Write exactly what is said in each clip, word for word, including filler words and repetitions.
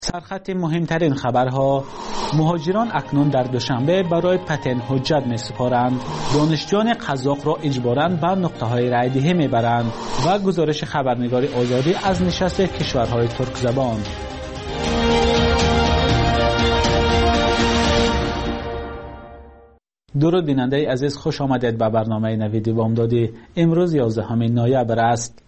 سرخط مهمترین خبرها: مهاجران اکنون در دوشنبه برای پتن حجت می سپارند. دانشجویان قزاق را اجباراً بر نقطه های رای دهی می برند و گزارش خبرنگار آزادی از نشست کشورهای ترک زبان. درود بیننده عزیز، خوش آمدید به برنامه نویدی بامدادی. امروز یازدهم نوامبر است.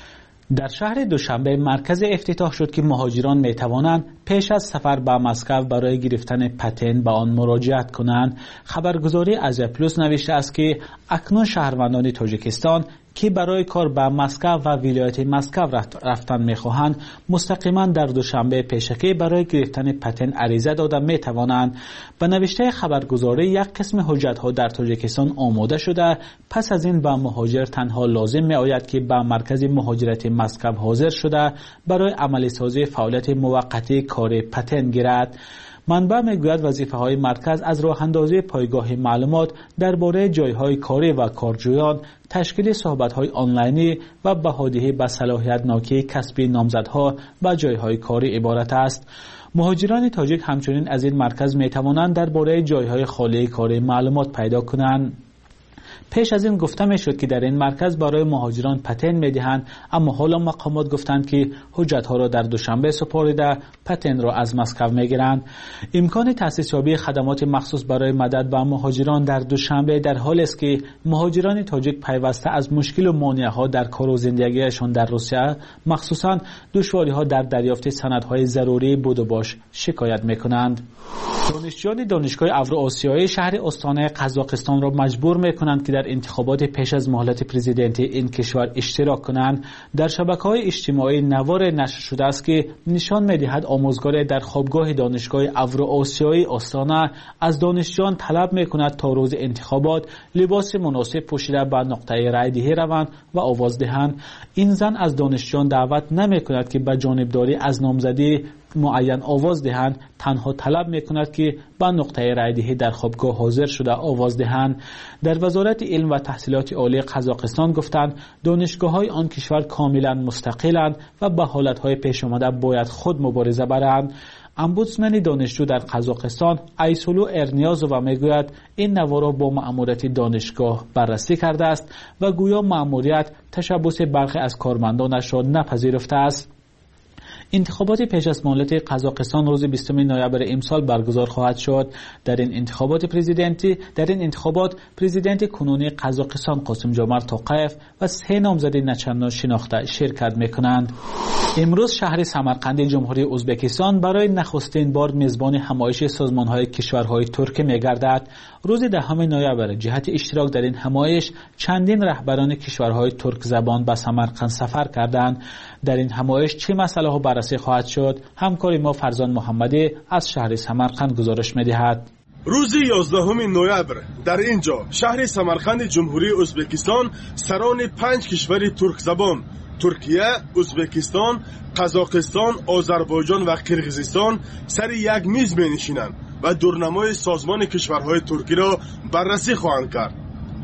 در شهر دوشنبه مرکز افتتاح شد که مهاجران می توانند پیش از سفر به مسکو برای گرفتن پتن به آن مراجعت کنند. خبرگزاری آزیا پلوس نوشته است که اکنون شهروندان تاجیکستان که برای کار به مسکو و ولایت مسکو رفتن می‌خواهند مستقیما در دوشنبه پیشکی برای گرفتن پتن عریضه داده می‌توانند. به نوشته خبرگزاری یک قسم حجت‌ها در تاجیکستان آماده شده. پس از این به مهاجر تنها لازم می‌آید که به مرکز مهاجرت مسکو حاضر شده برای عملی سازی فعالیت موقتی کار پتن گیرد. منبع میگوید وظیفه های مرکز از راه اندازی پایگاه معلومات درباره جایهای کاری و کارجویان، تشکیل صحبت های آنلاینی و بهادهی به صلاحیت ناکی کسبی نامزدها به جایهای کاری عبارت است. مهاجران تاجیک همچنین از این مرکز می توانند درباره جایهای خالی کاری معلومات پیدا کنند. پیش از این گفته می شد که در این مرکز برای مهاجران پتن می دهند، اما حالا مقامات گفتند که حجت ها را در دوشنبه سپاریده پتن را از مسکو می گیرند. امکان تأسیس یابی خدمات مخصوص برای مدد به مهاجران در دوشنبه در حالی است که مهاجران تاجیک پیوسته از مشکل و مانع ها در کار و زندگیشان در روسیه، مخصوصا دشواری ها در دریافت سندهای ضروری بود و باش شکایت می کنند. دانشجویان دانشگاه اوراسیایی شهر استان قزاقستان را مجبور می کنند که در انتخابات پیش از مهلت پرزیدنتی این کشور اشتراک کنند. در شبکه‌های اجتماعی نوار نشر شده است که نشان می‌دهد آموزگار در خوابگاه دانشگاه اوراسیایی استان از دانشجویان طلب می‌کند تا روز انتخابات لباس مناسب پوشیده به نقطه رای دهی روند و آواز دهند. این زن از دانشجویان دعوت نمی‌کند که به جانبداری از نامزدی معین آواز دهند، تنها طلب می‌کند که به نقطه رای دهی در خوابگاه حاضر شده آواز دهند. در وزارت علم و تحصیلات عالی قزاقستان گفتند دانشگاه‌های آن کشور کاملا مستقلند و به حالت‌های پیش آمده باید خود مبارزه برند. امبودسمن دانشجو در قزاقستان ایسولو ارنیازووا میگوید این نوار با مأموریت دانشگاه بررسی کرده است و گویا مأموریت تشبث برخی از کارمندانش را نپذیرفته است. انتخابات پیش از مهلت قزاقستان روز بیستم نوامبر امسال برگزار خواهد شد. در این انتخابات پرزیدنتی در این انتخابات پرزیدنت کنونی قزاقستان قاسم جمرت توقیف و سه نامزد نچندان شناخته شرکت میکنند. امروز شهر سمرقند جمهوری ازبکستان برای نخستین بار میزبان همایش سازمان‌های کشورهای ترک می‌گردد. روز دهم نوامبر جهت اشتراک در این همایش چندین رهبران کشورهای ترک زبان به سمرقند سفر کردند. در این همایش چه مسائلی بررسی خواهد شد؟ همکار ما فرزان محمدی از شهر سمرقند گزارش می‌دهد. روز یازدهم نوامبر در اینجا شهر سمرقند جمهوری ازبکستان سران پنج کشور ترک زبان ترکیه، ازبکستان، قزاقستان، آذربایجان و قرقیزستان سر یک میز می‌نشینند و دورنمای سازمان کشورهای ترکی را بررسی خواهند کرد.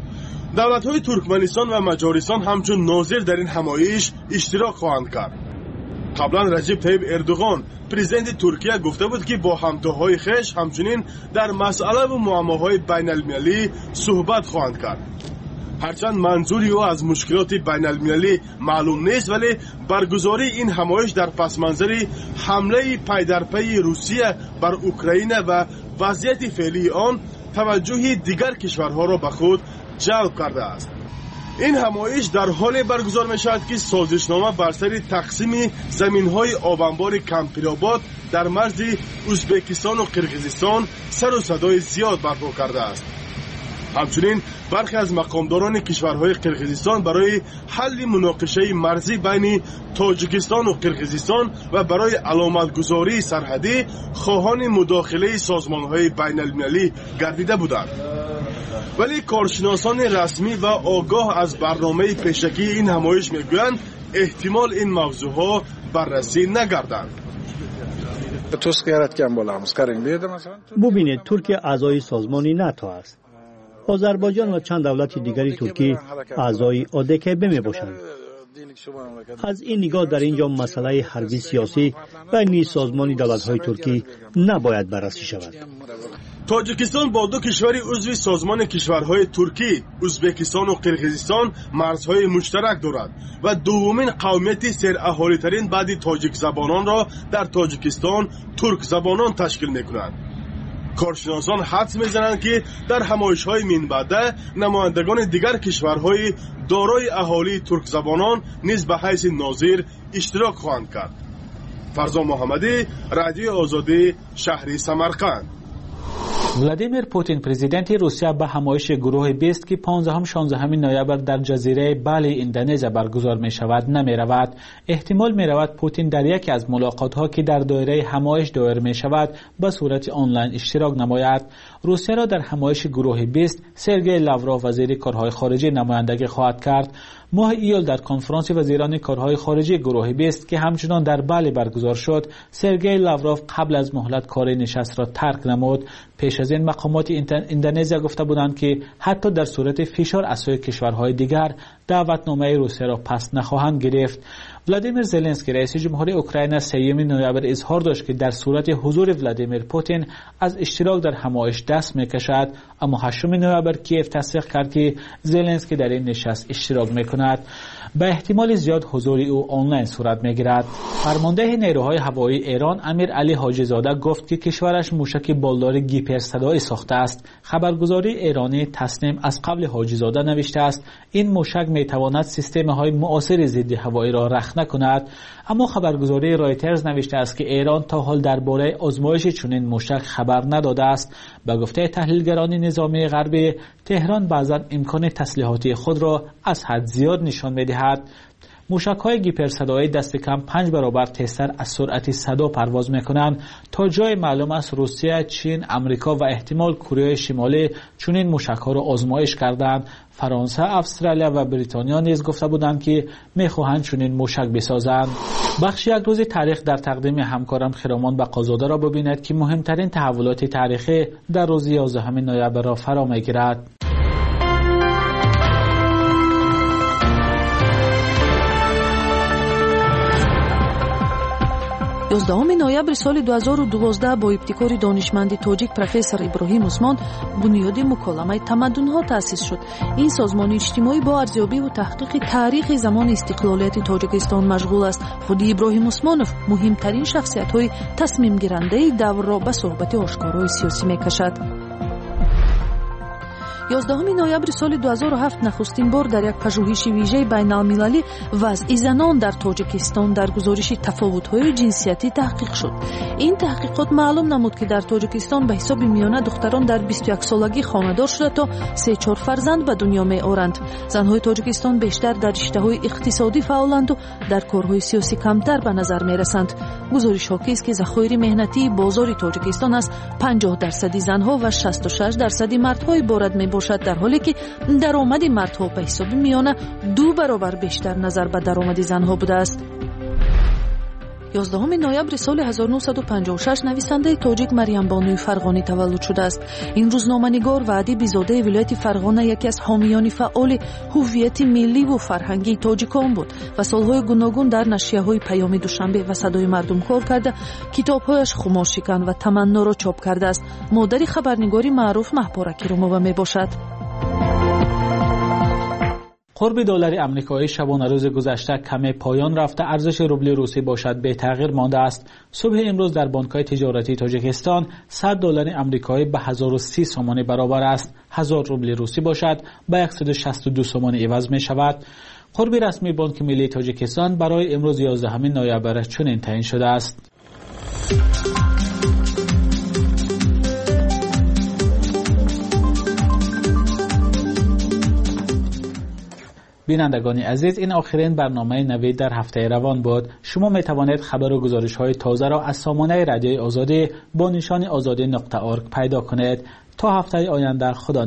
دولت‌های ترکمنستان و مجارستان همچون ناظر در این همایش اشتراک خواهند کرد. قبلا رجب طیب اردوغان پرزیدنت ترکیه گفته بود که با همتاهای خویش همچنین در مسئله و معماهای بین المللی صحبت خواهند کرد. هرچند منظوری او از مشکلات بین المللی معلوم نیست، ولی برگزاری این همایش در پس منظر حمله پی در پی روسیه بر اوکراین و وضعیت فعلی آن توجه دیگر کشورها را به خود جلب کرده است. این همایش در حال برگزار می شود که سازشنامه بر سر تقسیم زمین‌های آبانبار کمپیرآباد در مرز ازبکستان و قرقیزستان سر و صدای زیاد برپا کرده است. همچنین برخی از مقامداران کشورهای قرقیزستان برای حل مناقشه مرزی بین تاجیکستان و قرقیزستان و برای علامتگذاری سرحدی خواهان مداخله سازمانهای بین المللی گردیده بودند. ولی کارشناسان رسمی و آگاه از برنامه پیشکی این همایش میگویند احتمال این موضوعها بررسی نگردند. ببینید ترکیه اعضای سازمان ناتو است. آذربایجان و چند دولت دیگری ترکی اعضای آدک می باشند. از این نگاه در اینجا مسئله حربی سیاسی بین سازمان دولت‌های ترکی نباید بررسی شود. تاجیکستان با دو کشور عضو سازمان کشورهای ترکی، ازبکستان و قرقیزستان مرزهای مشترک دارد و دومین قومیت سراهالی ترین بعد تاجیک زبانان را در تاجیکستان ترک زبانان تشکیل می‌کنند. کارشناسان حدس می‌زنند که در همایش‌های من بعد نمایندگان دیگر کشورهای دارای اهالی ترک زبانان نیز به حیث ناظر اشتراک خواهند کرد. فرزان محمدی، رادیو آزادی، شهر سمرقند. ولادیمیر پوتین پرزیدنت روسیه به همایش گروه بیست که پانزدهم شانزدهم نوامبر در جزیره بالی اندونزیا برگزار می شود نمی رود. احتمال می رود پوتین در یکی از ملاقات ها که در دایره همایش دایر می شود به صورت آنلاین اشتراک نماید. روسیه را در همایش گروه بیست سرگئی لاوروف وزیر کارهای خارجه نمایندگی خواهد کرد. ماه ایول در کنفرانس وزیران کارهای خارجه گروه بیست که همچنان در بالی برگزار شد، سرگئی لاوروف قبل از مهلت کار نشست را ترک نمود. پیش از این مقامات اندونزیا گفته بودند که حتی در صورت فشار از سوی کشورهای دیگر دعوتنامه روسیه را پس نخواهند گرفت. ولادیمیر زلنسکی رئیس جمهور اوکراین سوم نوامبر اظهار داشت که در صورت حضور ولادیمیر پوتین از اشتراک در همایش دست میکشد، اما هشتم نوامبر کیف تصدیق کرد که زلنسکی در این نشست اشتراک میکند. به احتمال زیاد حضور او آنلاین صورت میگیرد. فرمانده نیروهای هوایی ایران امیر علی حاجی زاده گفت که کشورش موشک بالدار گیپر صدایی ساخته است. خبرگزاری ایرانی تسنیم از قبل حاجی زاده نوشته است این موشک میتواند سیستم های معاصر ضد هوایی را رخنه کند، اما خبرگزاری رایترز نوشته است که ایران تا حال درباره آزمایش چنین موشک خبر نداده است. به گفته تحلیلگران نظامی غربی، تهران بعضا امکان تسلیحاتی خود را از حد زیاد نشان می‌دهد. موشک‌های گیپر صدایی دست کم پنج برابر تیزتر از سرعت صدا پرواز می‌کنند. تا جای معلوم است روسیه، چین، آمریکا و احتمال کره شمالی چنین موشک‌ها را آزمایش کردند. فرانسه، استرالیا و بریتانیا نیز گفته بودند که می‌خواهند چنین موشک بسازند. بخش یک روز تاریخ در تقدیم همکارم خرامان بقازاده را ببینید که مهمترین تحولات تاریخی در روز یازدهم نوامبر را فرا می‌گیرد. یازدهم نوامبر سال دو هزار و دوازده با ابتکار دانشمند تاجیک پروفسور ابراهیم عثمان بنیاد مکالمه تمدن‌ها تأسیس شد. این سازمان اجتماعی با ارزیابی و تحقیق تاریخ زمان استقلالیت تاجیکستان مشغول است. خود ابراهیم عثمانوف مهمترین شخصیت‌های تصمیم گیرنده دور را به صحبت آشکارای سیاسی می‌کشد. یازدهم نوامبر سال دو هزار و هفت نخستین بار در یک پژوهش ویژه بین‌المللی وضع زنان در تاجیکستان در گزارش تفاوت‌های جنسیتی تحقیق شد. این تحقیقات معلوم نمود که در تاجیکستان به حساب میانه دختران در بیست و یک سالگی خانه‌دار شده تا سه چهار فرزند به دنیا می‌آورند. زن‌های تاجیکستان بیشتر در رشته‌های اقتصادی فعالند و در کارهای سیاسی کمتر به نظر می‌رسند. گزارش حاکی است که ذخایر مهنتی بازار تاجیکستان از پنجاه درصد زن‌ها و شصت و شش درصد مردها عبارت می‌باشد، در حالی که درآمد مردها به حساب میانه دو برابر بیشتر نظر به درآمد زنها بوده است. یازدهم نوامبر سال هزار و نهصد و پنجاه و شش نویسنده تاجیک مریم بانوی فرغانی تولد شده است. این روزنامه‌نگار و ادیب زاده ولایت فرغانه یکی از حامیان فعال هویت ملی و فرهنگی تاجیکان بود و سالهای گوناگون در نشریه‌های پیام دوشنبه و صدای مردم کار کرده. کتاب‌هایش خمارشکن و تمنا را چاپ کرده است. مادر خبرنگاری معروف مهپاره کریمووا میباشد. قرب دلار آمریکایی شبانه روز گذشته کم پایان رفته ارزش روبل روسی باشد به تغییر مانده است. صبح امروز در بانک‌های تجارتی تاجیکستان صد دلار آمریکایی به هزار و سی سومانی برابر است. هزار روبل روسی باشد به صد و شصت و دو سومانی عوض می شود. قرب رسمی بانک ملی تاجیکستان برای امروز یازدهم نوامبر چنین تعیین شده است. بینندگان عزیز، این آخرین برنامه نوید در هفته روان بود. شما می توانید خبر و گزارش های تازه را از سامانه رادیوی آزادی با نشان آزادی نقطه اورگ پیدا کنید. تا هفته آینده خدا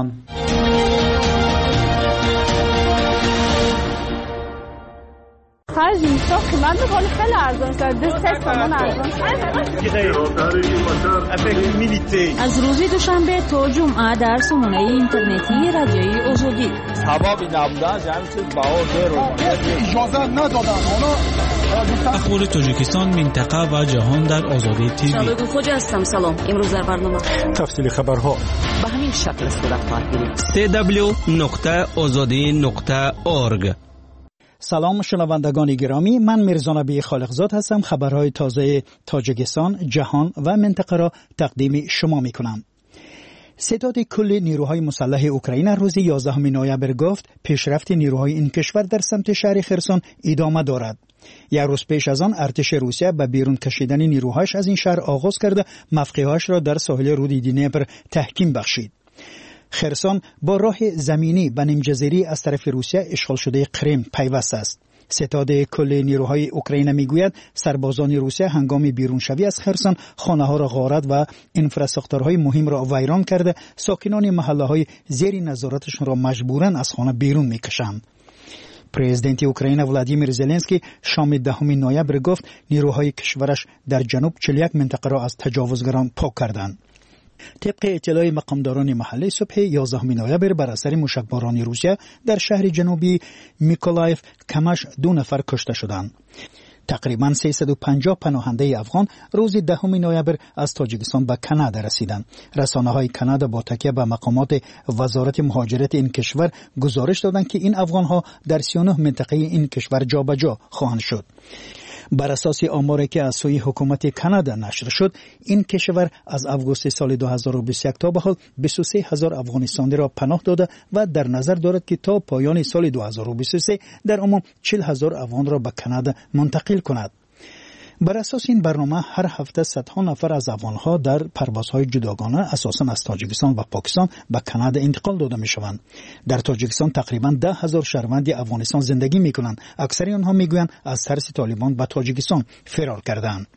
نگهدارتان. خرج میشه قیمت میکنه خیلی ارزان شده دست سامان ارزان شده. از روز دوشنبه تا جمعه در سامانه اینترنتی رادیوی آزادی سبب نبودن جمعی چیز باور رو اجازه ندادن اخبار تاجیکستان منطقه و جهان در آزادی تیوی. شبکه خوج هستم. سلام. امروز در برنامه تفصیل خبرها به همین شکل صورت خواهد گرفت. دبلیو دبلیو دبلیو نقطه آزادی نقطه اورگ. سلام شنوندگان گرامی، من میرزا نبی خالقزاد هستم. خبرهای تازه تاجیکستان، جهان و منطقه را تقدیم شما می کنم. ستاد کل نیروهای مسلح اوکراین روز یازدهم نوامبر گفت پیشرفت نیروهای این کشور در سمت شهر خرسون ادامه دارد. یک روز پیش از آن ارتش روسیه به بیرون کشیدن نیروهاش از این شهر آغاز کرده موقعهاش را در ساحل رود دنیپر تحکیم بخشید. خرسون با راه زمینی به نیمجزیره از طرف روسیه اشغال شده کریم پیوست است. ستاد کل نیروهای اوکراین میگوید سربازان روسیه هنگام بیرون شوی از خرسون خانه‌ها را غارت و انفراستراکچورهای مهم را ویران کرده ساکنان محله‌های زیر نظارتشان را مجبوراً از خانه بیرون میکشند. پرزیدنت اوکراین ولادیمیر زلنسکی شام دهم نوامبر گفت نیروهای کشورش در جنوب چهل و یک منطقه را از تجاوزگران پاک کردند. طبق اطلاع مقامداران محلی صبح یازدهم نوامبر بر اثر موشکباران روسیه در شهر جنوبی میکولایف کمش دو نفر کشته شدند. تقریباً سیصد و پنجاه پناهنده افغان روز دهم نوامبر از تاجیکستان به کانادا رسیدند. رسانه‌های کانادا با تکیه به مقامات وزارت مهاجرت این کشور گزارش دادند که این افغان‌ها در سی و نه منطقه این کشور جابجا خواهند شد. بر اساس آماری که از سوی حکومت کانادا نشر شد، این کشور از آگوست سال دو هزار و بیست و یک تا به حال بیست و سه هزار افغانستانی را پناه داده و در نظر دارد که تا پایان سال دو هزار و بیست و سه در عموم چهل هزار افغان را به کانادا منتقل کند. بر اساس این برنامه هر هفته صدها نفر از افغان‌ها در پروازهای جداگانه اساساً از تاجیکستان و پاکستان به کانادا انتقال داده می‌شوند. در تاجیکستان تقریباً ده هزار شهروند افغانستان زندگی می‌کنند. اکثر آنها می‌گویند از ترس طالبان به تاجیکستان فرار کردند.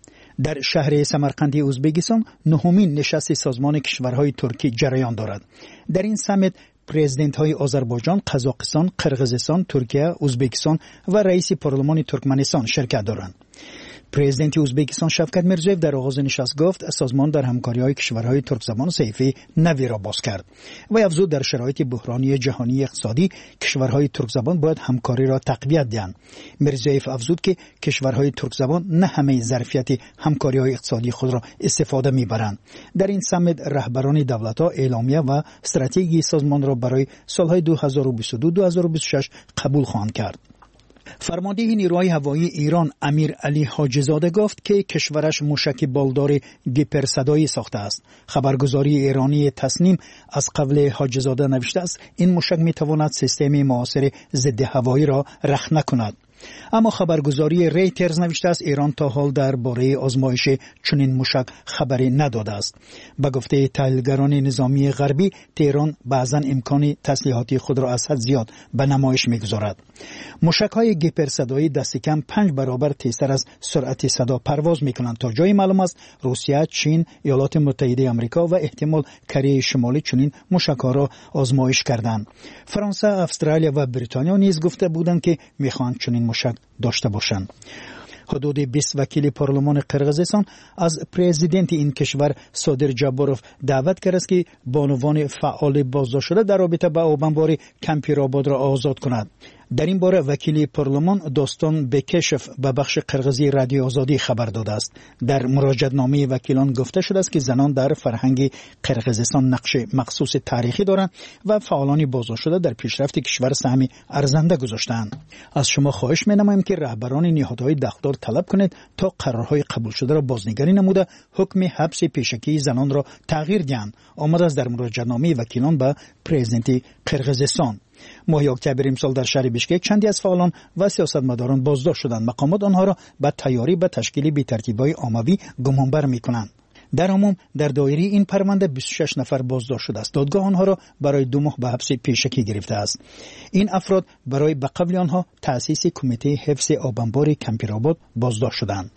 در شهر سمرقند ازبکستان نهمین نشست سازمان کشورهای ترکی جریان دارد. در این سمیت پرزیدنت های آذربایجان، قزاقستان، قرقیزستان، ترکیه، ازبکستان و رئیس پارلمان ترکمنستان شرکت دارند. پرزیدنت ازبکستان شفقت میرزویف در آغاز نشست گفت سازمان در همکاری‌های کشورهای ترک زبان صحیفه نوی را باز کرد و افزود در شرایط بحرانی جهانی اقتصادی کشورهای ترک زبان باید همکاری را تقویت دهند. میرزویف افزود که کشورهای ترک زبان نه همه ظرفیت همکاری‌های اقتصادی خود را استفاده می‌برند. در این سمیت رهبران دولت‌ها اعلامیه و استراتژی سازمان را برای سال‌های دو هزار و بیست و دو تا دو هزار و بیست و شش قبول خواهند کرد. فرمانده نیروهای هوایی ایران امیر علی حاجی‌زاده گفت که کشورش موشک بالدار گیپرصدایی ساخته است. خبرگزاری ایرانی تصنیم از قبل حاجی‌زاده نوشته است این موشک میتواند سیستم معاصر ضد هوایی را رخنه کند. اما خبرگزاری ریترز نوشته است ایران تا حال درباره آزمایش چنین موشک خبری نداده است. به گفته تحلیلگران نظامی غربی تهران بعضا امکان تسلیحاتی خود را از حد زیاد به نمایش میگذارد. موشک‌های گیپرصدایی دست کم پنج برابر تیزتر از سرعت صدا پرواز میکنند. تا جای معلوم است روسیه، چین، ایالات متحده آمریکا و احتمال کره شمالی چنین موشک‌ها را آزمایش کردند. فرانسه، استرالیا و بریتانیا نیز گفته بودند که میخواهند چنین موشک داشته باشند. حدود بیست وکیل پارلمان قرقیزستان از پرزیدنت این کشور صادر جباروف دعوت کرد که بانوان فعال بازداشت شده در رابطه با آبانبار کمپیرآباد را آزاد کند. در این باره وکیل پارلمان داستان بکشف به بخش قرقیزی رادیو آزادی خبر داده است. در مراجعه‌نامه وکیلان گفته شده است که زنان در فرهنگ قرقیزستان نقش مخصوص تاریخی دارند و فعالان بازداشت شده در پیشرفت کشور سهمی ارزنده گذاشتند. از شما خواهش می‌نمایم که رهبران نهادهای دختر طلب کنید تا قرارهای قبول شده را بازنگری نموده حکم حبس پیشکی زنان را تغییر دهند. آمده است در مراجعه‌نامه وکیلان به پرزیدنت قرقیزستان. ماه اکتبر امسال در شهر بیشکک چندی از فعالان و سیاستمداران بازداشت شدند. مقامات آنها را به تیاری به تشکیل بی‌ترتیبی‌های عمومی گمانبر می‌کنند. در عموم در دایره این پرونده بیست و شش نفر بازداشت شده است. دادگاه آنها را برای دو ماه به حبس پیشکی گرفته است. این افراد برای به قبل آنها تأسیس کمیته حفظ آبانبار کمپیرآباد بازداشت شدند.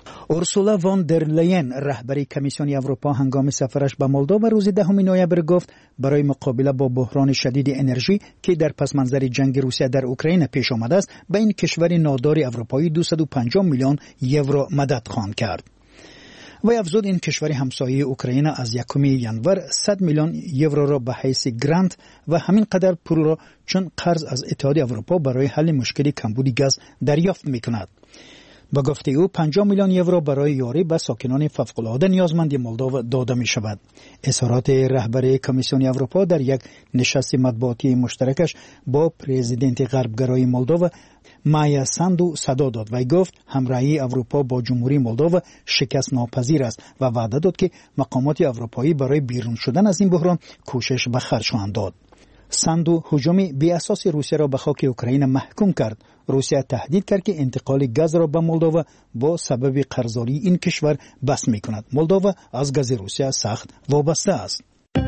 اورسولا وان در لین رهبری کمیسیون اروپا هنگام سفرش به مولداوا روز دهم نوامبر گفت برای مقابله با بحران شدید انرژی که در پس منظر جنگ روسیه در اوکراین پیش آمده است به این کشور نادار اروپایی دویست و پنجاه میلیون یورو مدد خواهد کرد. و افزود این کشور همسایه اوکراین از یکم ژانویه صد میلیون یورو را به حیث گرانت و همین قدر پول را چون قرض از اتحادیه اروپا برای حل مشکل کمبود گاز دریافت می‌کند. با گفته او پنجاه میلیون یورو برای یاری به ساکنان فوق‌العاده نیازمند مولداوا داده می شود. اظهارات رهبر کمیسیون اروپا در یک نشست مطبوعاتی مشترکش با پرزیدنت غربگرای مولداوا مایا ساندو صدا داد و گفت همراهی اروپا با جمهوری مولداوا شکست ناپذیر است و وعده داد که مقامات اروپایی برای بیرون شدن از این بحران کوشش به خرج خواهند داد. ساندو هجوم بی اساس روسیه را به خاک اوکراین محکوم کرد. روسیه تهدید کرد که انتقال گاز را به مولداوا با سبب قرضداری این کشور بس می کند. مولداوا از گاز روسیه سخت وابسته است.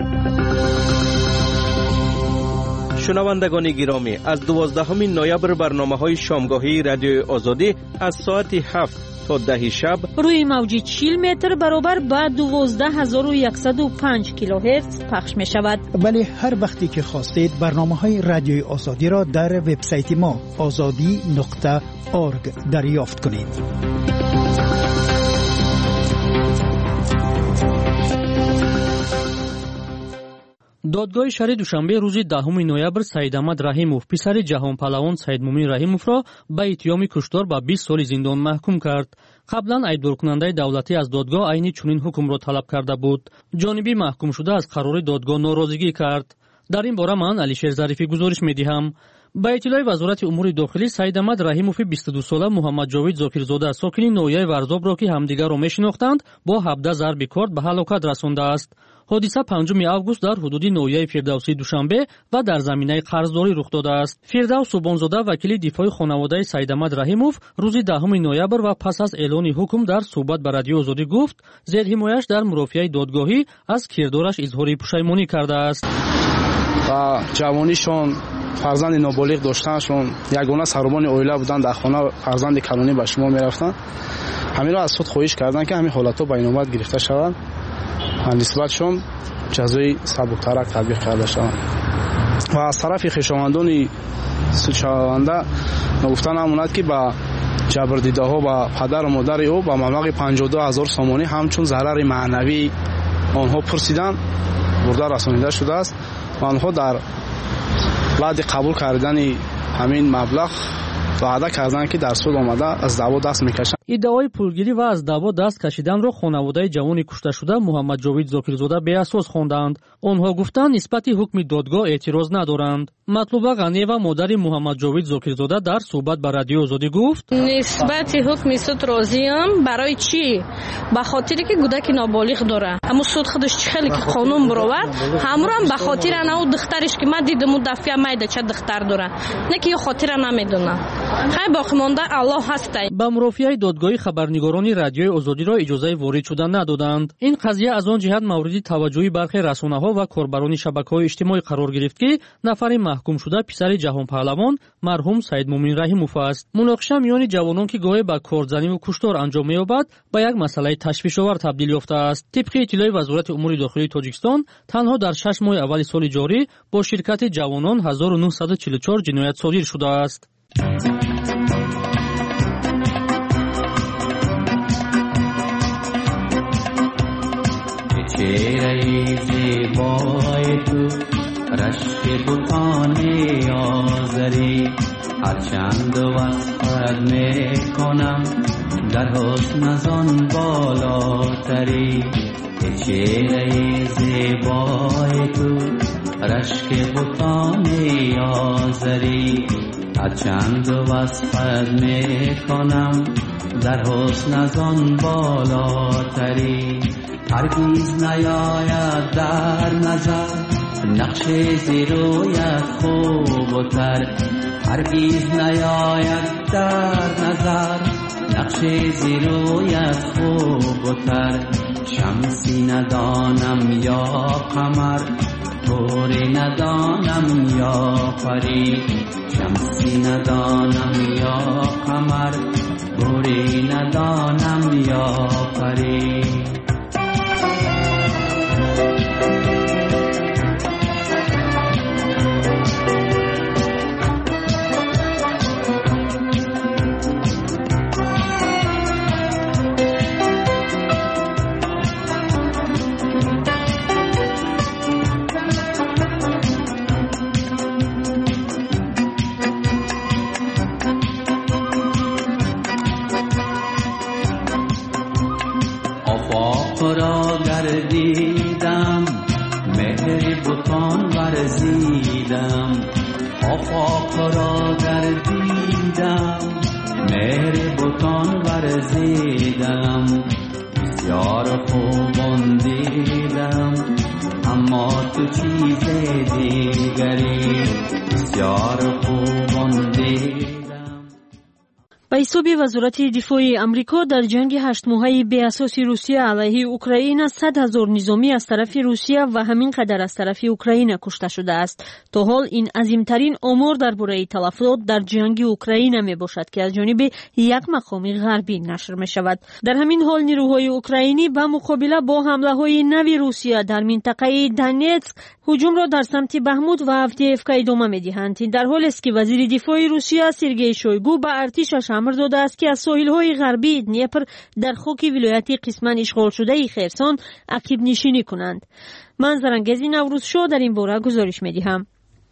شنوندگان گرامی، از دوازدهم نوامبر برنامه‌های شامگاهی رادیو آزادی از ساعت هفت تا ده شب روی موج چهل متر برابر با دوازده هزار و صد و پنج کیلوهرتز پخش می شود. ولی هر وقتی که خواستید برنامه‌های رادیو آزادی را در وبسایت ما آزادی نقطه اورگ دریافت کنید. دادگاه شهر دوشنبه روز دهم نوامبر سید احمد رحیموف پسر جهان پهلوان سید مومن رحیموف را به اتهام کشتار به بیست سال زندان محکوم کرد. قبلا ایدارکننده دولتی از دادگاه عین چنین حکم را طلب کرده بود. جانبی محکوم شده از قرار دادگاه ناراضگی کرد. در این باره من علیشیر ظریفی گزارش می‌دهم. با اطلاع وزارت امور داخلی سید احمد رحیموف بیست و دو ساله محمد جاوید زاکرزاده ساکن نویه ورزاب را که همدیگر را میشناختند با هفده ضرب کارد به هلاکت رسانده است. حادثه پنجم آگوست در حدود نویه فردوسی دوشنبه و در زمینه قرضداری رخ داده است. فردوس سوبانزاده وکیل دفاع خانواده سید احمد رحیموف روز دهم نوامبر و پس از اعلان حکم در صحبت با رادیو آزادی گفت زیر حمایش در مرافعه دادگاهی از کردارش اظهار پشیمانی کرده است. و جوانیشون فرزند نابالغ داشتنشون یگانه سربان عائله بودن، در خانه فرزند کلانی به شما میرفتن. همین را از خود خواهش کردن که همین حالت‌ها به نوبت گرفته شوند و نسبتشون جزای سبک‌تر تطبیق کرده شوند. و از طرف خویشاوندان سودشونده گفتن امانت که با جبردیده‌ها و پدر و مادر او با مبلغ پنجاه و دو هزار سومانی همچون ضرر معنوی آنها پرسیدن برده رسانیده شده است و آنها در بعد قبول کردن همین مبلغ وعده کردند که در سود آمده از دعوا دست میکشند. ادعای پولگیری و از دعوا دست کشیدن را خانواده جوان کشته شده محمد جاوید زاکرزاده بی اساس خواندند. آنها گفتند نسبت حکم دادگاه اعتراض ندارند. مطلوبه غنی و مادر محمد جاوید زاکرزاده در صحبت با رادیو آزادی گفت نسبت حکم سود راضیم. برای چی؟ به خاطری که کودک نابالغ داره. اما سود خودش چه خیلی که قانون برآورد همراه هم به خاطر انا دخترش که من دیدم مدافع میده چه دختر داره نه که خاطر نمیدونه. خیلی باقی مانده الله هست. با مرافعه دادگاهی خبرنگاران رادیو آزادی را اجازه وارد شدن ندادند. این قضیه از آن جهت مورد توجه برخی رسانه‌ها و کاربران شبکه‌های اجتماعی قرار گرفت که نفر محکوم شده پسر جهان پهلوان مرحوم سید مومن رحیموف است. مناقشه میان جوانان که گاهی با کارزنی و کشتار انجام می‌یابد به یک مسئله تشویش‌آور تبدیل یافته است. طبق اطلاع وزارت امور داخلی تاجیکستان تنها در شش ماه اول سال جاری با شرکت جوانان هزار و نهصد و چهل و چهار جنایت صادر شده است. چهره زیبای تو رشک بوتان آزری هرچند وصفت میکنم در حسن از آن بالاتری. چهره زیبای تو رشک بوتان آزری هرچند وصفت میکنم در حسن از آن بالاتری. هرگیز نیاید در نظر نقش زیرویت خوبتر. هرگیز نیاید در نظر نقش زیرویت خوبتر. شمسی ندانم یا قمر طوری ندانم یا پری. شمسی ندانم یا قمر گوری ندانم یا پری. را گردیدم مهر بتان ورزیدم، آفاق را گردیدم مهر بتان ورزیدم، بسیار خوبان دیدم اما تو چیز دیگری، بسیار خوبان دیدم. با حساب وزارت دفاع امریکا در جنگ هشت ماهه بی اساس روسیه علیه اوکراین صد هزار نظامی از طرف روسیه و همین قدر از طرف اوکراین کشته شده است. تا حال این عظیمترین آمار درباره تلفات در جنگ اوکراین می باشد که از جانب یک مقام غربی نشر می شود. در همین حال نیروهای اوکراینی به مقابله با حمله های نوی روسیه در منطقه دونتسک هجوم را در سمت بهموت و آودیفکا ادامه می دهند. در حالی است که وزیر دفاع روسیه سرگئی شویگو به ارتشش امر داده است که از ساحل‌های غربی دنیپر در خاک ولایت قسماً اشغال شده خرسون عقب نشینی کنند. من زرنگزی نوروزشاه در این باره گزارش می‌دهم.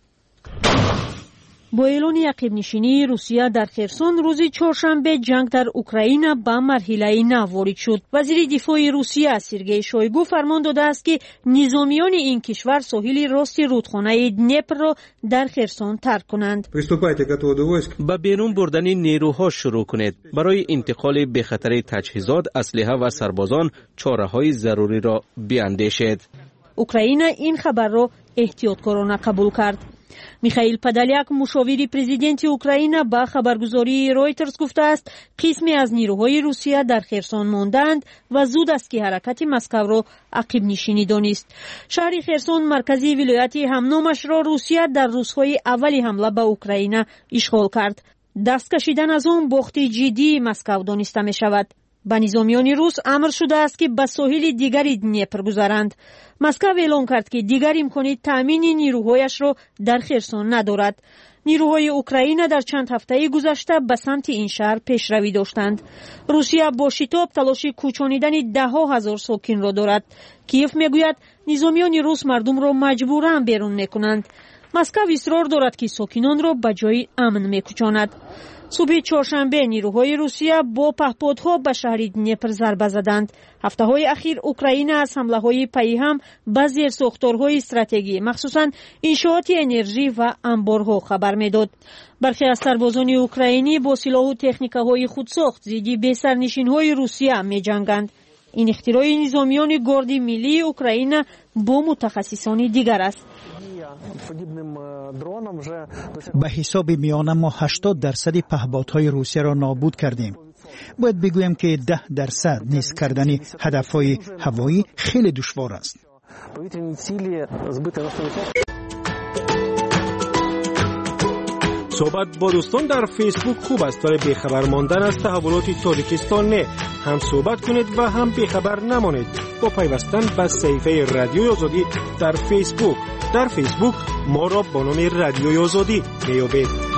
با اعلان عقب نشینی روسیه در خرسون روز چهارشنبه جنگ در اوکراین به مرحله نو وارد شد. وزیر دفاع روسیه سرگئی شویگو فرمان داده است که نظامیان این کشور ساحل راست رودخانه دنیپر را در خرسون ترک کنند. به بیرون بردن نیروها شروع کنید. برای انتقال به خطر تجهیزات، اسلحه و سربازان چاره‌های ضروری را بیاندیشید. اوکراین این خبر را احتیاطکارانه قبول کرد. میخائیل پدالیاک مشاور پرزیدنت اوکراین با خبرگزاری رویترز گفته است قسمی از نیروهای روسیه در خرسون ماندند و زود است که حرکت مسکو را عقب نشینی دانست. شهر خرسون مرکزی ولایت همنامش را روسیه در روزهای اولی حمله به اوکراین اشغال کرد. دست کشیدن از آن باخت جدی مسکو دانسته می شود. به نظامیان روس امر شده است که به ساحل دیگری دنیپر گذرند. مسکو اعلام کرد که دیگر امکان تامین نیروهایش را در خرسون ندارد. نیروهای اوکراین در چند هفته گذشته به سمت این شهر پیشروی داشتند. روسیه با شتاب تلاش کوچانیدن ده ها هزار ساکن را دارد. کیف میگوید نظامیان روس مردم را مجبوراً بیرون میکنند. مسکو اصرار دارد که ساکنان را به جای امن میکشاند. صبح چهارشنبه نیروهای روسیه با پهپادها به شهر دنیپر ضربه زدند. هفته های اخیر اوکراین از حمله های پیهم به زیرساختارهای استراتژی مخصوصاً انشاءات انرژی و انبارها خبر میداد. برخی از سربازان اوکراینی با سلاح و تکنیک‌های خودساخت ضد به سرنشین‌های روسیه می‌جنگند. این اختراع نظامیان گارد ملی اوکراین با متخصصان دیگر است. به حساب میانه ما هشتاد درصد پهپادهای روسیه را نابود کردیم. باید بگویم که ده درصد نیست کردن هدفهای هوایی خیلی دشوار است. صحبت با دوستان در فیسبوک خوب است، ولی بیخبر ماندن از تحولات تاجیکستان نه. هم صحبت کنید و هم بیخبر نمانید با پیوستن به صفحه رادیوی آزادی در فیسبوک. در فیسبوک ما را با نام رادیوی آزادی میابید.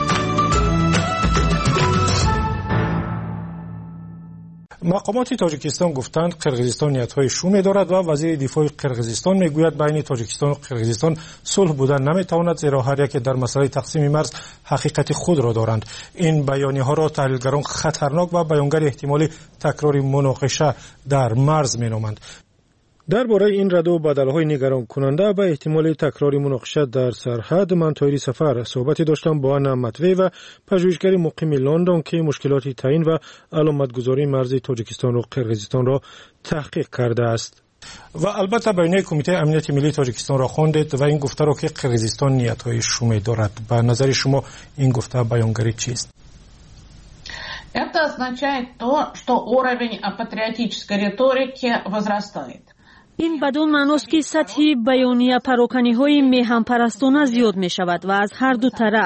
مقامات تاجیکستان گفتند قرقیزستان نیت‌های شومی دارد و وزیر دفاع قرقیزستان میگوید بین تاجیکستان و قرقیزستان صلح بودن نمیتواند، زیرا هر یک در مسئله تقسیم مرز حقیقت خود را دارند. این بیانیه‌ها را تحلیلگران خطرناک و بیانگر احتمال تکرار مناقشه در مرز مینامند. درباره این رد و بدل‌های نگران کننده به احتمال تکرار مناقشه در سرحد، من تایری سفر صحبتی داشتم با انا متوی و پژوهشگر مقیم لندن که مشکلات تعیین و علامتگذاری مرز تاجیکستان و قرقیزستان را تحقیق کرده است. و البته بیانیه کمیته امنیت ملی تاجیکستان را خواندید و این گفته را که قرقیزستان نیت‌های شومی دارد. به نظر شما این گفته بیانگری چیست؟ Это означает то, что уровень патриотической риторики возрастает. این بدون معناست که سطح بیانیه پراکنی های میهم پرستانه زیاد می شود و از هر دو طرف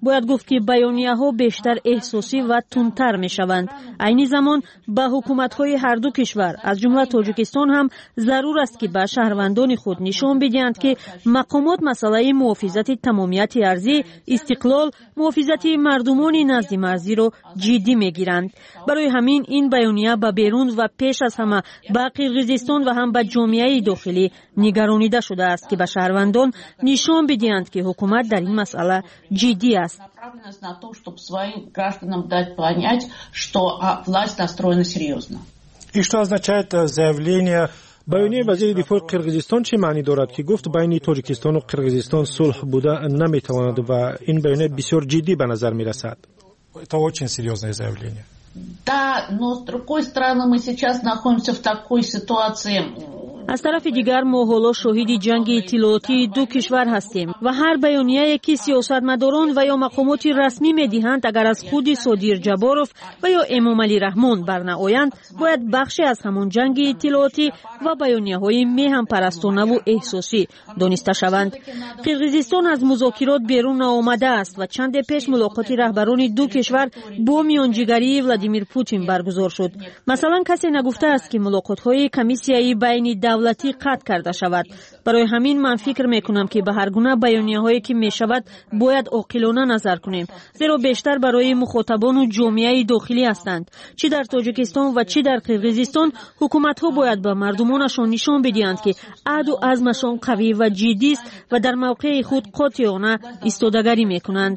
бояд гуфт ки баёнияҳо бештар эҳсосӣ ва тунтар мешаванд. айни замон ба ҳукуматҳои ҳарду кишвар аз ҷумла тоҷикистон ҳам зарур аст ки ба шаҳрвандони худ нишон бидиҳанд ки мақомот масъалаи муҳофизати тамомияти арзӣ, истиқлол, муҳофизати мардумони назди марзиро ҷиддӣ мегиранд. барои ҳамин ин баёния ба берун ва пеш аз ҳама ба қирғизистон ва ҳам ба ҷомеаи дохилӣ нигаронида шудааст ки ба шаҳрвандон нишон бидиҳанд ки ҳукумат дар ин масъала ҷиддӣ аст. Направленность на то, чтобы своим гражданам дать понять, что власть настроена серьезно. И что означает заявление баёнияи вазири дифои Қирғизистон чӣ маънӣ дорад ки гуфт байни Тоҷикистону Қирғизистон сулҳ буда наметавонад ва ин баёния бисёр ҷиддӣ ба назар мерасад? Это очень серьезное заявление. Да, но с другой стороны мы сейчас находимся в такой ситуации. аз тарафи дигар мо ҳоло шоҳиди ҷанги иттилоотии ду кишвар ҳастем ва ҳар баёнияе ки сиёсатмадорон ва ё мақомоти расмӣ медиҳанд агар аз худи Содир Ҷаборов ва ё Эмомалӣ Раҳмон барнаоянд, бояд бахше аз ҳамон ҷанги иттилоотӣ ва баёнияҳои меҳампарастонаву эҳсосӣ дониста шаванд. Қирғизистон аз музокирот берун наомадааст ва чанде пеш мулоқоти раҳбарони ду кишвар бо миёнҷигарии Владимир Путин баргузор шуд. Масалан, касе нагуфтааст ки мулоқотҳои комиссияи байни давлатӣ қатъ карда шавад. барои ҳамин ман фикр мекунам ки ба ҳар гуна баёнияҳое ки мешавад бояд оқилона назар кунем, зеро бештар барои мухотабону ҷомеаи дохилӣ ҳастанд. чӣ дар Тоҷикистон ва чӣ дар Қирғизистон ҳукуматҳо бояд ба мардумонашон нишон бидиҳанд ки аҳду азмашон қавӣ ва ҷиддист ва дар мавқеи худ қотиёна истодагарӣ мекунанд.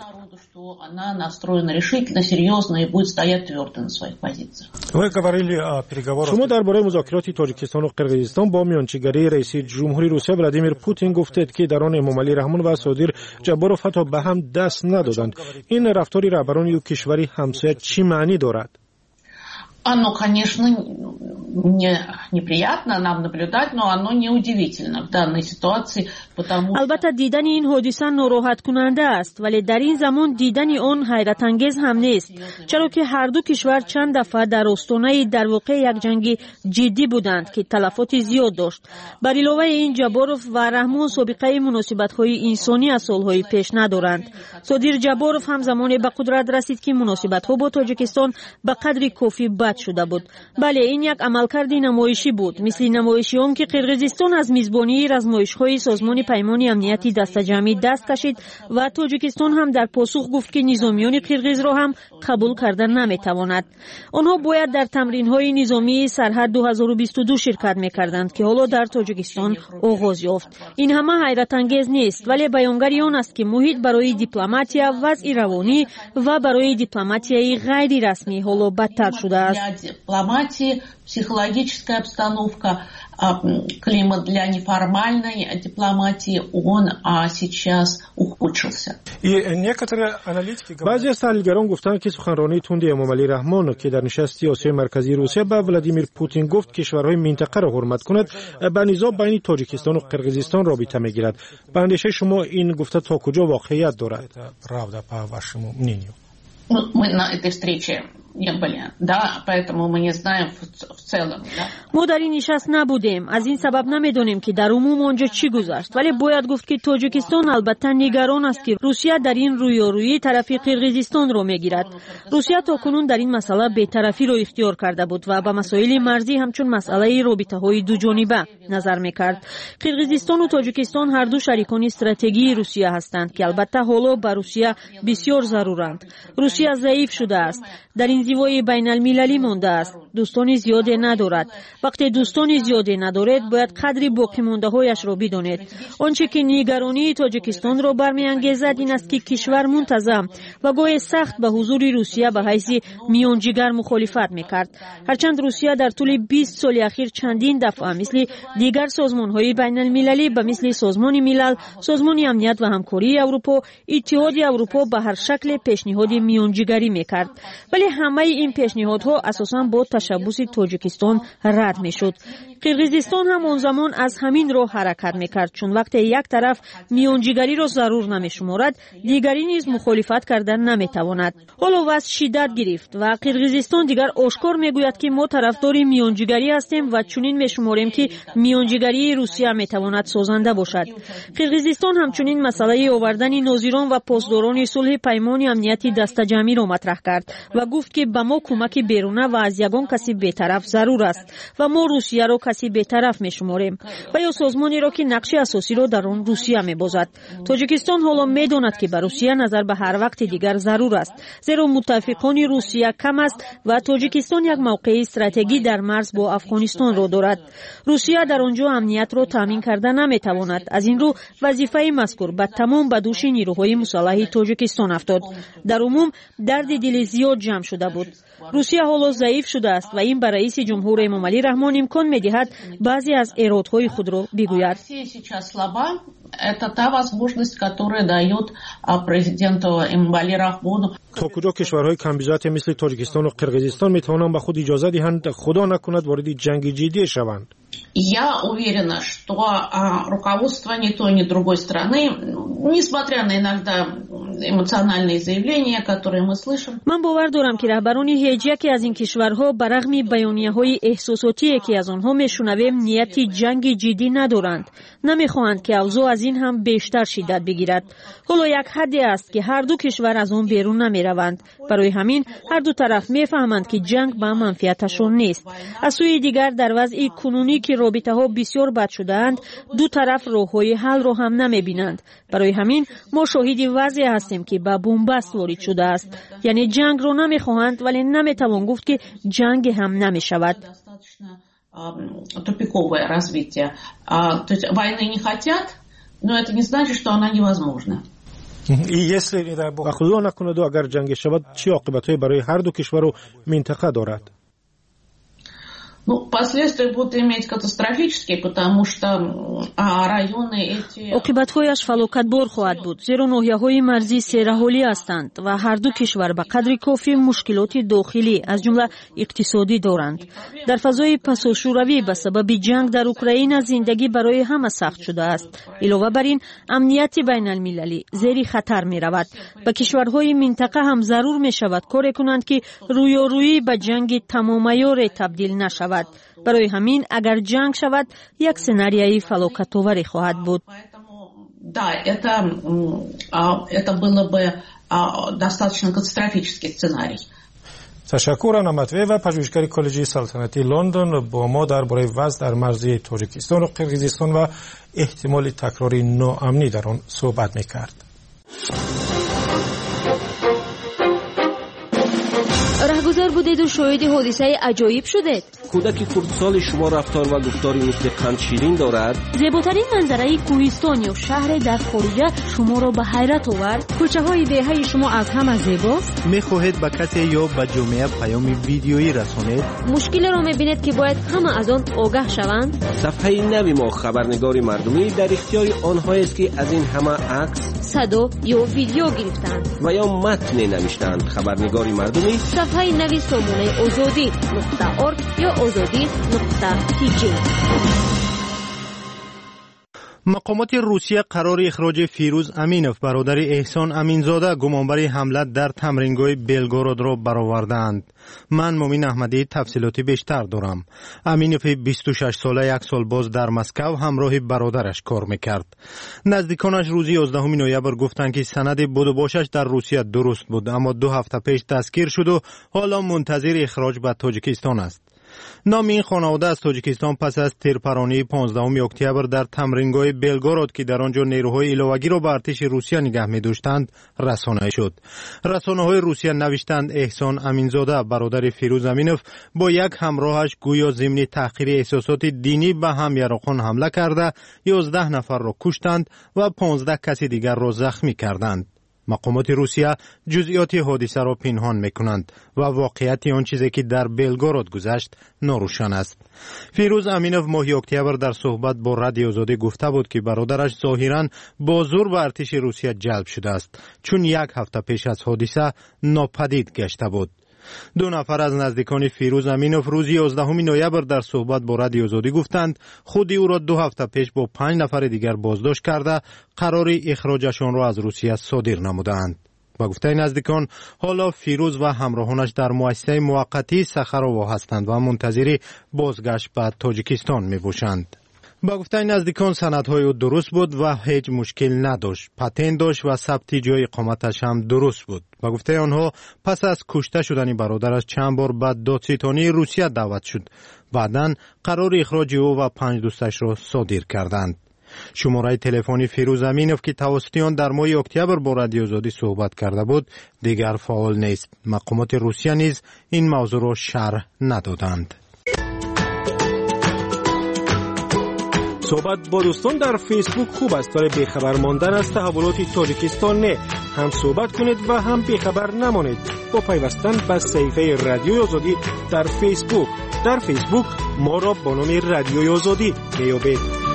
Она настроена решительно, серьезно и будет стоять твердо на своих позициях. Вы говорили о переговорах. Шумо дарбораи музокироти Тоҷикистону Қирғизистон бо миёнчигарии раиси ҷумҳурии Русия Владимир Путин гуфтед ки дар он Эмомалӣ Раҳмон ва Содир Ҷаборов ҳатто ба ҳам даст надоданд. ин рафтори раҳбарони ду кишвари ҳамсоя чӣ маънӣ дорад? Оно, конечно, не неприятно нам наблюдать, но оно неудивительно в данной ситуации, потому что... Албатта дидани ин ҳодиса нороҳаткунанда аст, вале дар ин замон дидани он ҳайратангез ҳам нест, чаро ки ҳарду кишвар чанд дафъа дар остонаи дар воқеъ як ҷанги ҷиддӣ буданд ки талафоти зиёд дошт. Бар иловаи ин Ҷаборов ва Раҳмон собиқаи муносибатҳои инсонӣ аз солҳои пеш надоранд. Содир Ҷаборов ҳам замоне ба қудрат расид ки муносибатҳо бо Тоҷикистон ба қадри кофӣ бад шуда буд. Бале ин як амалкарди намоишӣ буд, мисли намоиши он ки Қирғизистон аз мизбонии размоишҳои созмони паймони амнияти дастаҷамъӣ даст кашид ва Тоҷикистон ҳам дар посух гуфт ки низомиёни қирғизро ҳам қабул карда наметавонад. онҳо бояд дар тамринҳои низомии сарҳад ду ҳазору бисту ду ширкат мекарданд ки ҳоло дар Тоҷикистон оғоз ёфт. ин ҳама ҳайратангез нест, вале баёнгари он аст ки муҳит барои дипломатия, вазъи равонӣ ва барои дипломатияи ғайрирасмӣ ҳоло бадтар шудааст. Дипломатии, психологическая обстановка, климат для неформальной дипломатии, он а, сейчас ухудшился. баъзе аз таҳлилгарон гуфтанд ки суханронии тунди Эмомалӣ Раҳмон ки дар нишасти Осиёи марказии Русия ба Владимир Путин гуфт кишварҳои минтақаро ҳурмат кунад, ба низоъ байни Тоҷикистону Қирғизистон робита мегирад. ба андешаи шумо ин гуфта то куҷо воқеият дорад? Мы на этой встрече не были, да, поэтому мы не знаем в, в целом. Да? мо дар ин нишаст набудем, аз ин сабаб намедонем ки дар умум онҷо чӣ гузашт, вале бояд гуфт ки Тоҷикистон албатта нигарон аст ки Русия дар ин рӯёрӯӣ тарафи Қирғизистонро мегирад. Русия токунун дар ин масъала бетарафиро ихтиёр карда буд ва ба масоили марзӣ ҳамчун масъалаи робитаҳои дуҷониба назар мекард. Қирғизистону Тоҷикистон ҳарду шарикони стратегии Русия ҳастанд ки албатта ҳоло ба Русия бисёр заруранд. Русия заиф шудааст, дар инзивои байналмилалӣ мондааст, дӯстони зиёде надорад. вақте дӯстони зиёде надоред, бояд қадри боқимондаҳояшро бидонед. он чӣ ки нигаронии Тоҷикистонро бармеангезад ин аст ки кишвар мунтазам ва гоҳе сахт ба ҳузури Русия ба ҳайси миёнҷигар мухолифат мекард. ҳарчанд Русия дар тӯли бист соли ахир чандин дафъа мисли дигар созмонҳои байналмилалӣ ба мисли Созмони милал, Созмони амният ва ҳамкории Аврупо, Иттиҳоди Аврупо ба ҳар шакле пешниҳоди миёнҷигарӣ мекард. вале ҳамаи ин пешниҳодҳо асосан бо ташаббуси Тоҷикистон рад мешуд. قرغیزستان هم اون زمان از همین راه حرکت میکرد، چون وقتی یک طرف میانجیگری را ضرور نمیشمارد، دیگری نیز مخالفت کردن نمیتواند. حالا وضع شدت گرفت و قرغیزستان دیگر آشکار میگوید که ما طرفدار میانجیگری هستیم و چنین میشماریم که میانجیگری روسیه میتواند سازنده باشد. قرغیزستان همچنین مسئله آوردن ناظران و پاسداران صلح پیمان امنیتی دسته‌جمعی را مطرح کرد و گفت که به ما کمک بیرونه و از یگان کسی بی‌طرف ضرور است و ما روسیه را کسی بی‌طرف میشماریم و یا سازمانی را که نقش اساسی را در آن روسیه میبازد. تاجیکستان حالا میداند که به روسیه نظر به هر وقت دیگر ضرور است، زیرا متفقان روسیه کم است و تاجیکستان یک موقع استراتژی در مرز با افغانستان را دارد. روسیه در آنجا امنیت را تامین کرده نمیتواند. از این رو وظیفه مذکور به تمام به دوش نیروهای مسلح تاجیکستان افتاد. در عموم درد دل زیاد جمع شده بود. روسیه حالا ضعیف شده است و این برای رئیس جمهور امامعلی رحمان امکان می‌دهد بعضی از ارادهای خود را بگوید. Это та возможность, которая дает президенту Эмомали Рахмону. تا کجا кишварҳои камбизоати мисли Тоҷикистон ва Қирғизистон метавонанд ба худ иҷоза диҳанд худо накунад вариди ҷанги ҷиддие шаванд? Я уверена, что руководство ни той, ни другой страны, несмотря на иногда эмоциональные заявления, которые мы слышим. من باور دارم که رهبران هیچ یکی از این کشورها برغم بیانیه‌های احساساتی که از آنها میشنویم نیت جنگ جدی ندارند. نمیخواهند که اوضاع از این هم بیشتر شدت بگیرد. حالا یک حدی است که هر دو کشور از آن بیرون نمیروند. برای همین هر دو طرف میفهمند که جنگ به منفعتشان نیست. از سوی دیگر در وضع کنونی که رابطه ها بسیار بد شده‌اند، دو طرف راه‌های حل را هم نمیبینند. برای همین ما شاهد وضعی هستیم که به بنبست وارد شده است. یعنی جنگ را نمیخواهند ولی نمیتوان گفت که جنگ هم نمیشود. Тупиковое развитие. То есть войны не хотят, но это не значит, что она невозможна. و خدا نکند اگر جنگ شود چه عاقبت‌هایی برای هر دو کشور و منطقه دارد؟ Ну, последствия будут иметь катастрофические, потому что районы эти... عاقبت‌هایش فلاکتبار خواهد بود، زیرا ناحیه‌های مرزی سیرحالی هستند و هر دو کشور به قدر کافی مشکلات داخلی از جمله اقتصادی دارند. در فضای پساشوروی به سبب جنگ در اوکراین زندگی برای همه سخت شده است. علاوه بر این امنیت بین المللی زیر خطر می رود. به کشورهای منطقه هم ضرور می شود کاری کنند که رویارویی به جنگ تمام‌عیار تبدیل نشود. برای همین اگر جنگ شود یک سناریوی فلاکت‌آور خواهد بود. Да, это это было бы достаточно катастрофический сценарий. تشکر نمتوی و پژوهشگر کالجی سلطنتی لندن با ما درباره وضع در مرزی تاجیکستان و قرقیزستان و احتمال تکرار ناامنی در آن صحبت می‌کرد. رهگذر بودید و شاهد حادثه عجایب شدید. کودک کردسال شما رفتار و گفتاری مثل قند شیرین دارد. زیباترین منظره کوهستان یا شهر در خارجه شما را به حیرت آورد. کوچه های دهه شما از همه زیباست. میخواهید به کسی یا به جامعه پیام ویدیویی رسانید؟ مشکل را میبینید که باید همه از آن آگاه شوند. صفحه نوی ما خبرنگار مردمی در اختیار آنهایی است که از این همه عکس، صدا یا ویدیو گرفتند و یا متن نوشتند. خبرنگار مردمی صفحه نوی سامانه آزادی نقطه ارگ یا آزادی نقطه تی جی. مقامات روسیه قرار اخراج فیروز امینوف برادر احسان امینزاده گمانبر حمله در تمرینگاه بلگراد را برآوردند. من مومین احمدی تفصیلاتی بیشتر دارم. امینوف بیست و شش ساله یک سال باز در مسکو همراه برادرش کار میکرد. نزدیکانش روز یازدهم نوامبر گفتند که سند بود و باشش در روسیه درست بود، اما دو هفته پیش دستگیر شد و حالا منتظر اخراج به تاجیکستان است. نام این خانواده از تاجیکستان پس از تیرپرانی پانزدهم اکتبر در تمرینگاه بلگراد که در آنجا نیروهای ایلوگی را به ارتش روسیه نگه می‌داشتند رسانه شد. رسانه‌های روسیه نوشتند احسان امینزاده برادر فیروز امینوف با یک همراهش گویا ضمن تحقیر احساسات دینی به هم یراقان حمله کرده یازده نفر را کشتند و پانزده کسی دیگر را زخمی کردند. مقامات روسیه جزئیات حادثه را پنهان میکنند و واقعیت آن چیزی که در بلگراد گذشت ناروشن است. فیروز امینوف ماه اکتبر در صحبت با رادیو آزادی گفته بود که برادرش ظاهراً با زور به ارتش روسیه جلب شده است، چون یک هفته پیش از حادثه ناپدید گشته بود. دو نفر از نزدیکان فیروز امینوف روز یازدهم نوامبر در صحبت با رادیو آزادی گفتند خودی او را دو هفته پیش با پنج نفر دیگر بازداشت کرده قرار اخراجشان را از روسیه صادر نمودند. با گفته نزدیکان حالا فیروز و همراهانش در مؤسسه موقتی سخراوا هستند و منتظر بازگشت به تاجیکستان میباشند. با گفته نزدیکان سندهای او درست بود و هیچ مشکل نداشت. پتن داشت و ثبت جای اقامتش هم درست بود. با گفته آنها پس از کشته شدن برادرش چند بار به دادستانی روسیه دعوت شد. بعداً قرار اخراج او و پنج دوستش را صادر کردند. شماره تلفنی فیروز امینوف که توسط آن در ماه اکتبر با رادیو آزادی صحبت کرده بود دیگر فعال نیست. مقامات روسیه نیز این موضوع را شرح ندادند. صحبت با دوستان در فیسبوک خوب است برای بیخبر ماندن از تحولات تاجیکستان. نه هم صحبت کنید و هم بیخبر نمانید با پیوستن به صفحه رادیو آزادی در فیسبوک. در فیسبوک ما را با نام رادیو آزادی میابید.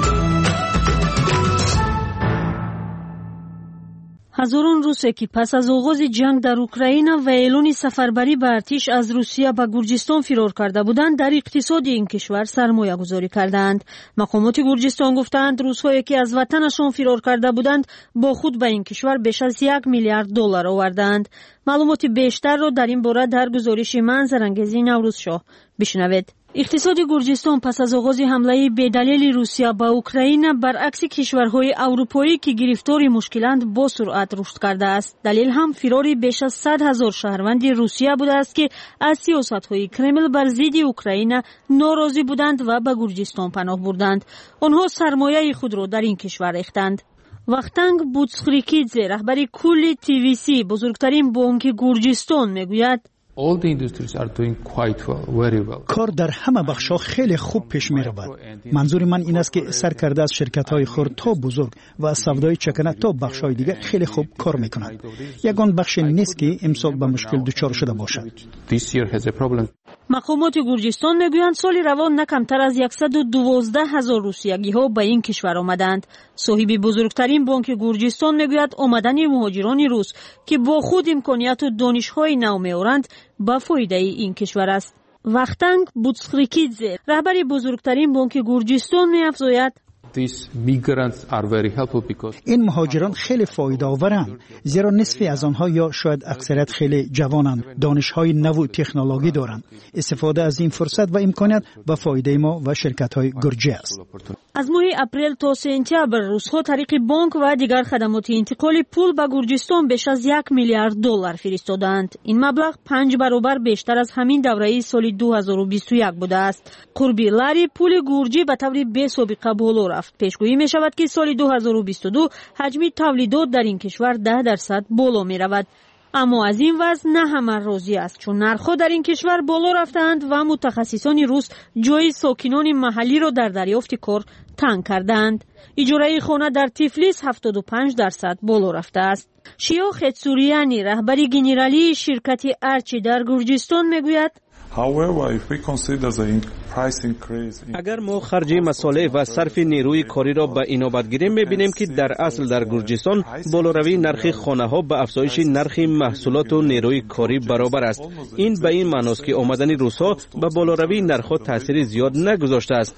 هزاران روسه که پس از آغاز جنگ در اوکراین و اعلان سفربری به ارتش از روسیه به گرجستان فرار کرده بودند در اقتصاد این کشور سرمایه گذاری کردند. مقامات گرجستان گفتند روس‌هایی که از وطنشان فرار کرده بودند با خود به این کشور بیش از یک میلیارد دلار آوردند. معلومات بیشتر را در این باره در گزارش منظرانگیزی نوروز شاه بشنوید. اقتصاد گرجستان پس از آغاز حمله بی‌دلیل روسیه به اوکراین برعکس کشورهای اروپایی که گرفتار مشکلند با سرعت رشد کرده است. دلیل هم فرار بیش از صد هزار شهروند روسیه بوده است که از سیاست‌های کرمل بر ضد اوکراین ناراضی بودند و به گرجستان پناه بردند. آنها سرمایه خود را در این کشور ریختند. وختنگ بوتسخریکیدزه رهبر کل تی وی سی بزرگترین بانک گرجستان میگوید All the industries are doing quite well, very well. کار در همه بخش‌ها خیلی خوب پیش می رود. منظور من این است که سرکرده از شرکت‌های خرد تا بزرگ و از سودای چکنه تا بخش‌های دیگر خیلی خوب کار می‌کنند. یگان بخش نیست که امسال به مشکل دچار شده باشد. مقامات گرجستان میگویند سال روان نه کمتر از صد و دوازده هزار روسیه‌گی‌ها به این کشور آمدند. صاحب بزرگترین بانک گرجستان میگوید آمدن مهاجران روس که با خود امکانیت و دانش‌های نو می‌آورند با فایده این کشور است. وختنگ بوتسخریکیدزه رهبر بزرگترین بانک گرجستان می‌افزاید این مهاجران خیلی فایده آورند زیرا نصفی از آنها یا شاید اکثریت خیلی جوانند، دانش‌های نو و تکنولوژی دارند. استفاده از این فرصت و امکانات به فایده ما و شرکت‌های گرجی است. از ماه اپریل تا سپتامبر روس‌ها طریق بانک و دیگر خدمات انتقال پول به گرجستان بیش از یک میلیارد دلار فرستادند. این مبلغ پنج برابر بیشتر از همین دوره سال دو هزار و بیست و یک بوده است. قربی لاری پول گرجی به طور بی سابقه بالا رفت. پیشگویی می شود که سال دو هزار و بیست و دو حجم تولیدات در این کشور ده درصد بالا می رود. اما از این وضع نه همه راضی است چون نرخ‌ها در این کشور بالا رفتند و متخصصان روس جای ساکنان محلی را در دریافت کار تنگ کردند. اجاره خانه در تیفلیس هفتاد و پنج درصد بالا رفته است. شیو خیتسوریانی رهبر گنرالی شرکت ارچی در گرجستان میگوید اگر ما خرج مصالح و صرف نیروی کاری را به اینابت گیریم می‌بینیم که در اصل در گرجستان بالاروی نرخ خانه‌ها به افزایش نرخ محصولات و نیروی کاری برابر است. این به این معنی است که آمدن روس‌ها به بالاروی نرخ‌ها تاثیر زیاد نگذاشته است.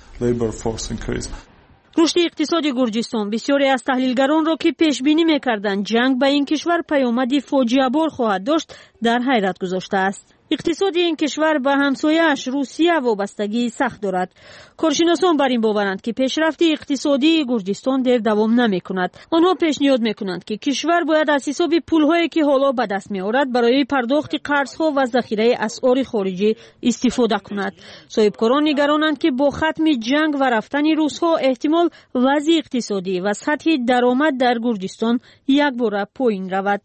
رشد اقتصاد گرجستان بسیاری از تحلیلگران را که پیش بینی می‌کردند جنگ به این کشور پیامدی فاجعه بار خواهد داشت در حیرت گذاشته است. اقتصاد این کشور به همسایه‌اش روسیه وابستگی سخت دارد. کارشناسان بر این باورند که پیشرفت اقتصادی گرجستان در دوام نمی‌کند. آنها پیشنهاد می‌کنند که کشور باید از حساب پول‌هایی که حالا به دست می‌آورد برای پرداخت قرض‌ها و ذخیره اسعار خارجی استفاده کند. صاحبکاران نگرانند که با ختم جنگ و رفتن روس‌ها احتمال وضع اقتصادی و سطح درآمد در گرجستان یک بار پایین رود.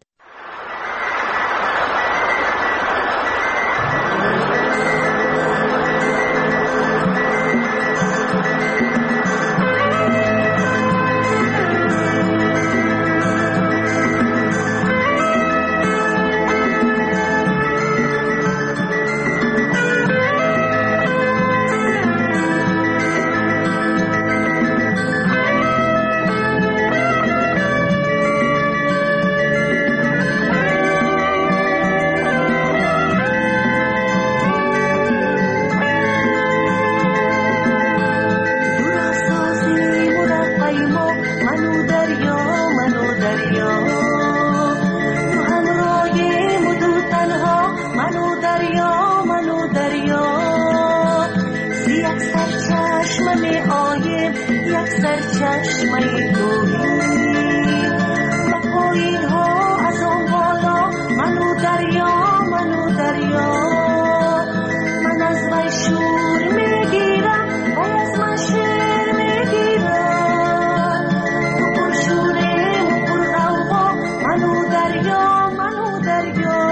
آخر چشمه توهی و پایین ها از آن بالا منو دریا منو دریا من از وی شور میگیرم وی از من شیر میگیرم تو پر شوره و پر غوغا منو دریا منو دریا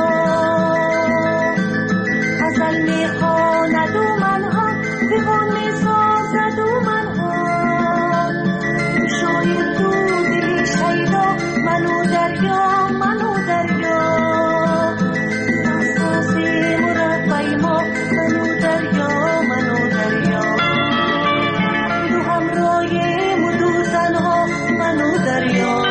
غزل میخواند و منها دیوان میسازد و منها تو شاید تو دلی شیدا منو دریا منو دریا اساسی مربی ما منو دریا منو دریا دو همراهی مدو زنها منو دریا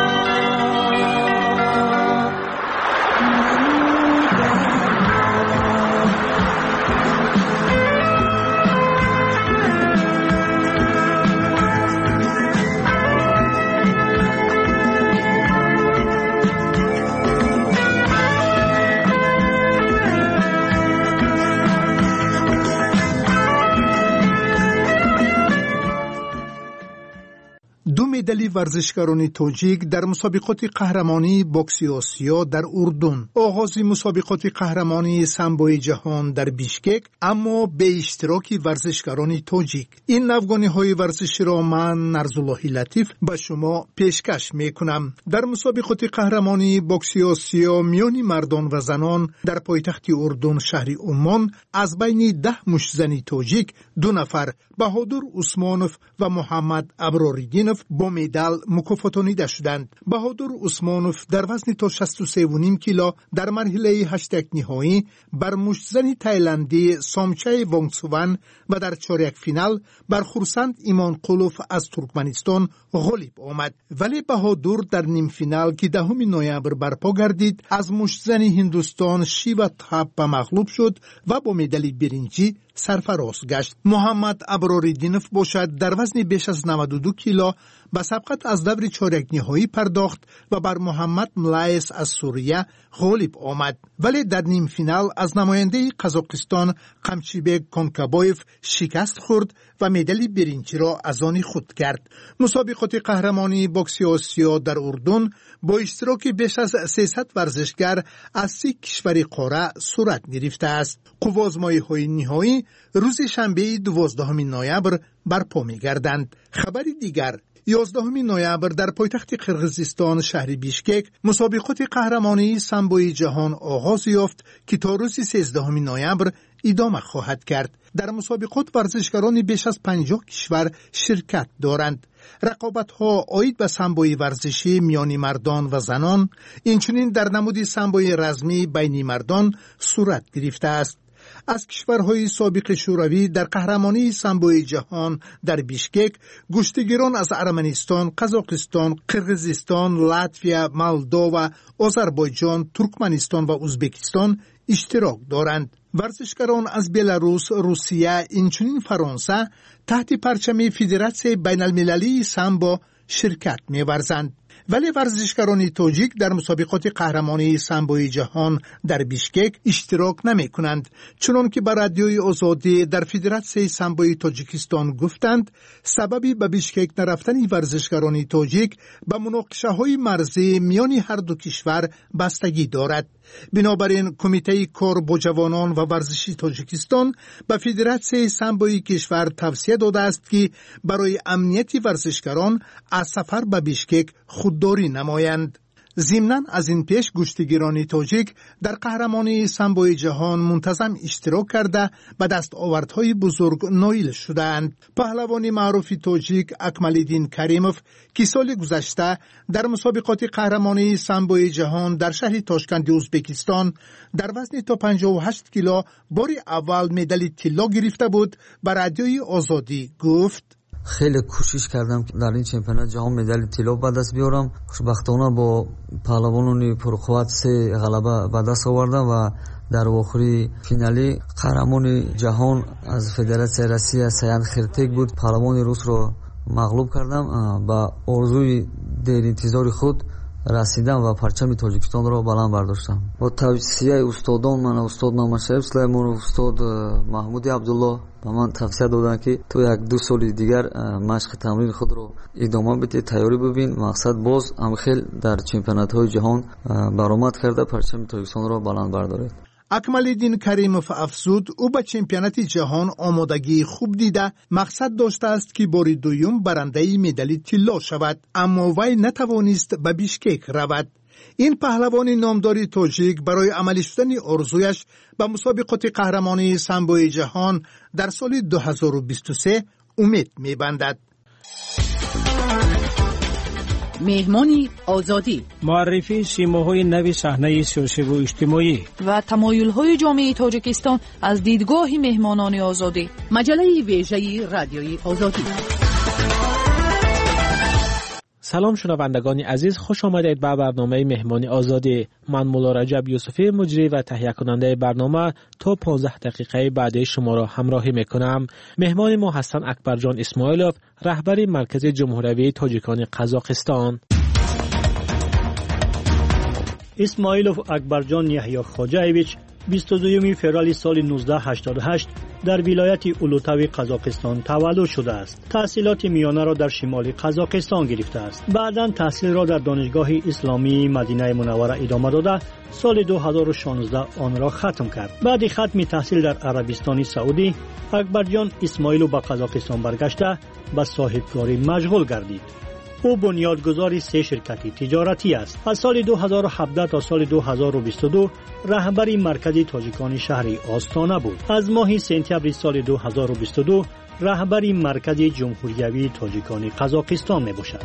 دو مدال ورزشکاران تاجیک در مسابقات قهرمانی بوکس آسیا در اردن. آغاز مسابقات قهرمانی سامبوی جهان در بیشکک اما به اشتراک ورزشکاران تاجیک. این نوگانی‌های ورزشی را من نرزالله لطیف به شما پیشکش میکنم. در مسابقات قهرمانی بوکس آسیا میان مردان و زنان در پایتخت اردن شهر عمان از بین ده مشتزن تاجیک دو نفر بهادر عثمانوف و محمد ابراریدینوف با مدال مکافاتانیده شدند. بهادر عثمانوف در وزن تا شصت و سه و نیم کیلو در مرحله هشت نهایی بر مشتزن تایلندی سامچای وانگسوان و در چهارک فینال بر خورسند ایمان قلوف از ترکمنستان غالب آمد. ولی بهادر در نیم فینال که دهم نوامبر برپا گردید از مشتزن هندوستان شیوا تھاپا مغلوب شد و با مدال برنجی سرفراز گشت. محمد ابراریدینوف باشد در وزن بیش از نود و دو کیلو به سبقت از دور چهارک نهایی پرداخت و بر محمد ملایس از سوریه غالب آمد. ولی در نیم فینال از نماینده قزاقستان قمچیبک کونکابویف شکست خورد و مدال برنجی را از آن خود کرد. مسابقات قهرمانی بوکس آسیا در اردن با اشتراک بیش از سیصد ورزشگر از سی کشور قاره صورت گرفته است. قوازمایی‌های نهایی روز شنبه دوازدهم نوامبر برپا می‌گردند. خبری دیگر یازدهم نوامبر در پایتخت قرقیزستان شهر بیشکک مسابقات قهرمانی سامبوی جهان آغاز یافت که تا روز سیزدهم نوامبر ادامه خواهد کرد. در مسابقات ورزشکاران بیش از پنجاه کشور شرکت دارند. رقابت‌ها عاید به سامبوی ورزشی میان مردان و زنان، اینچنین در نمود سامبوی رزمی بین مردان صورت گرفته است. از کشورهای سابق شوروی در قهرمانی سامبوی جهان در بیشکک گشتگیران از ارمنستان، قزاقستان، قرقیزستان، لاتویا، مولدووا، آذربایجان، ترکمنستان و ازبکستان اشتراک دارند. ورزشکاران از بلاروس، روسیه، اینچنین فرانسه تحت پرچم فدراسیون بین المللی سامبو شرکت می‌ورزند. ولی ورزشکاران تاجیک در مسابقات قهرمانی سامبوی جهان در بیشکک اشتراک نمی کنند، چون که بر رادیوی آزادی در فدراسیون سامبوی تاجیکستان گفتند سببی به بیشکک نرفتن ورزشکاران تاجیک به مناقشه های مرزی میان هر دو کشور بستگی دارد. بنابراین کمیته کار با جوانان و ورزشی تاجیکستان به فدراسیون سامبوی کشور توصیه داده است که برای امنیت ورزشکاران از سفر به بیشکک خودداری نمایند. ضمناً از این پیش گشتگیران تاجیک در قهرمانی سامبوی جهان منتظم اشتراک کرده به دستاوردهای بزرگ نائل شدند. پهلوان معروف تاجیک اکمالدین کریموف که سال گذشته در مسابقات قهرمانی سامبوی جهان در شهر تاشکند ازبکستان در وزن تا پنجاه و هشت کیلو بار اول مدال طلا گرفته بود، به رادیوی آزادی گفت خیلی کوشش کردم که در این چمپیونات جهان مدال طلا به دست بیارم. خوشبختانه با پهلوانان پرقوت سه غلبه به دست آوردم و در آخری فینالی قهرمان جهان از فدراسیون روسیه سیاد خرتک بود. پهلوان روس رو مغلوب کردم. با آرزوی دیر انتظار خود расидам ва парчами тоҷикистонро баланд бардоштам. бо тавсияи устодон ман устод Мамашаев Сулаймонов, устод Маҳмуди Абдулло ба ман тавсия доданд ки ту як ду соли дигар машқи тамрини худро идома бидӣ, тайёрӣ бубин, мақсад боз амхел дар чемпионатҳои ҷаҳон баромад карда парчами тоҷикистонро баланд бардоред. акмалиддин каримов афзуд ӯ ба чемпионати ҷаҳон омодагии хуб дида мақсад доштааст ки бори дуюм барандаи медали тилло шавад, аммо вай натавонист ба бишкек равад. ин паҳлавони номдори тоҷик барои амалӣ шудани орзуяш ба мусобиқоти қаҳрамонии самбои ҷаҳон дар соли ду ҳазору бисту се умед мебандад. меҳмони озодӣ муаррифии симоҳои нави саҳнаи сиёсиву иҷтимоӣ ва тамоюлҳои ҷомеаи тоҷикистон аз дидгоҳи меҳмонони озодӣ. маҷалаи вежаи радиои озодӣ. سلام شنوندگان عزیز، خوش آمدید به برنامه مهمانی آزادی. من مولا رجب یوسفی مجری و تهیه کننده برنامه تا پانزده دقیقه بعد شما را همراهی میکنم. مهمان ما هستند اکبرجان اسماعیلوف، رهبر مرکز جمهوری تاجیکان قزاقستان. اسماعیلوف اکبرجان یحیی خواجه‌ایویچ بیست و دوم فوریه سال نوزده هشتاد و هشت در ولایت اولوتاوی قزاقستان تولد شده است. تحصیلات میانه را در شمال قزاقستان گرفته است. بعداً تحصیل را در دانشگاه اسلامی مدینه منوره ادامه داده سال دو هزار و شانزده آن را ختم کرد. بعد ختم تحصیل در عربستان سعودی، اکبرجان اسماعیلوف به قزاقستان برگشته به صاحبکاری مشغول گردید. او بنیادگذار سه شرکت تجارتی است. از سال دو هزار و هفده تا سال دو هزار و بیست و دو رهبر مرکز تاجیکان شهر آستانه بود. از ماه سپتامبر سال دو هزار و بیست و دو رهبر مرکز جمهوری تاجیکان قزاقستان میباشد.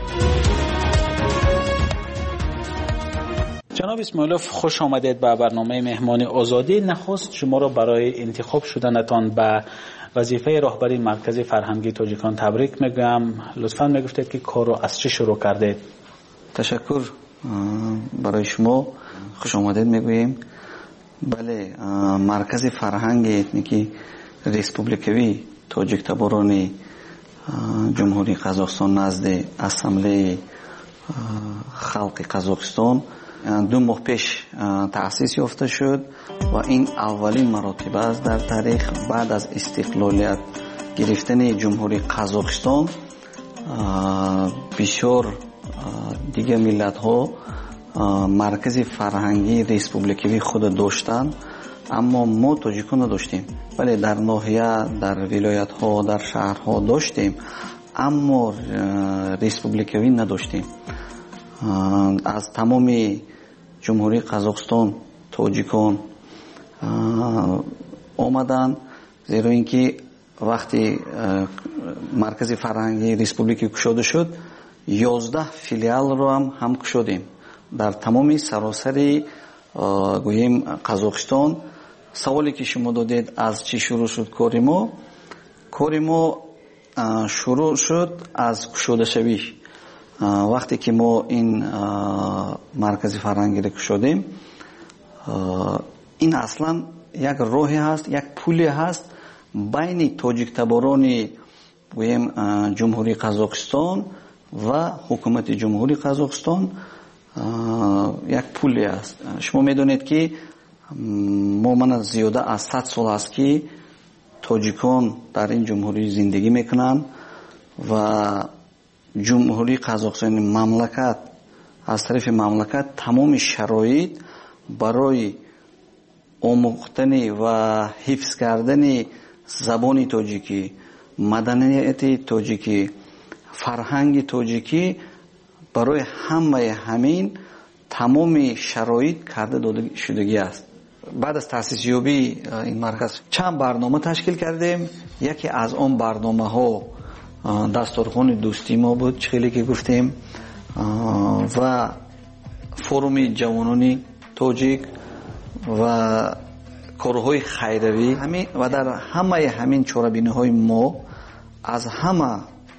جناب اسماعیلوف، خوش آمدید به برنامه مهمان آزادی. نخست شما را برای انتخاب شدنتان به وظیفه راهبری مرکز فرهنگی تاجیکان تبریک میگم. لطفاً میگفتید که کار رو از چه شروع کردید؟ تشکر برای شما، خوش آمدید میگوییم. بله، مرکز فرهنگ اتنیکی ریسپوبلیکوی تاجیک تباران جمهوری قزاقستان نزد اسامبله خلق قزاقستان دو ماه پیش تأسیس یافته شد و این اولین مراتب است در تاریخ بعد از استقلالیت گرفتن جمهوری قزاقستان. بسیار دیگه ملت ها مرکز فرهنگی ریسپوبلیکوی خود داشتند، اما ما تاجیکان داشتیم. ولی در ناحیه، در ولایت ها، در شهرها داشتیم، اما ریسپوبلیکوی نداشتیم. از تمام جمهوری قزاقستان تاجیکان آمدن، زیرا اینکه وقتی مرکز فرهنگی ریسپوبلیکی گشوده شد یازده فیلیال رو هم هم گشودیم در تمام سراسر گوییم قزاقستان. سوالی که شما دادید از چی شروع شد کاری ما؟ کاری ما شروع شد از گشوده شوی. وقتی که ما این مرکز فرهنگی رو گشودیم، این اصلا یک راهی هست، یک پولی هست بین تاجیک تباران گوییم جمهوری قزاقستان و حکومت جمهوری قزاقستان. یک پولی است. شما میدونید که ما من زیاده از صد سال است که تاجیکان در این جمهوری زندگی میکنن و جمهوری قزاقستان مملکت از طرف مملکت تمام شرایط برای آموختن و حفظ کردن زبان تاجیکی، مدنیت تاجیکی، فرهنگ تاجیکی، برای همه همین تمام شرایط کرده داده شدگی است. بعد از تأسیس یابی این مرکز چند برنامه تشکیل کردیم. یکی از آن برنامه ها دستورخوان دوستی ما بود، خیلی که گفتیم، و فروم جوانانی تاجیک و کارهای خیروی همین. و در همه همین چاره‌بینی های ما از همه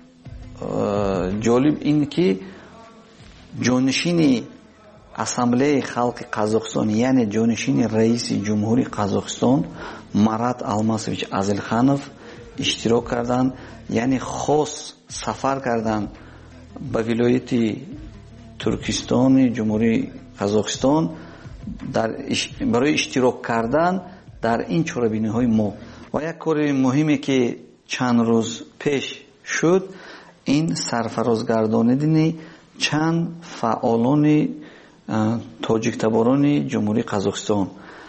جالب این که جانشین اسامبله خلق قزاقستان یعنی جانشین رئیس جمهوری قزاقستان مرات الماسویچ ازلخانوف اشتراک کردند، یعنی خاص سفر کردند به ولایت ترکستان جمهوری قزاقستان در برای اشتراک کردن در این چاره‌بینی‌های ما. و یک کار مهمی که چند روز پیش شد این سرفرازگرداندن چند فعالان تاجیک تباران جمهوری قزاقستان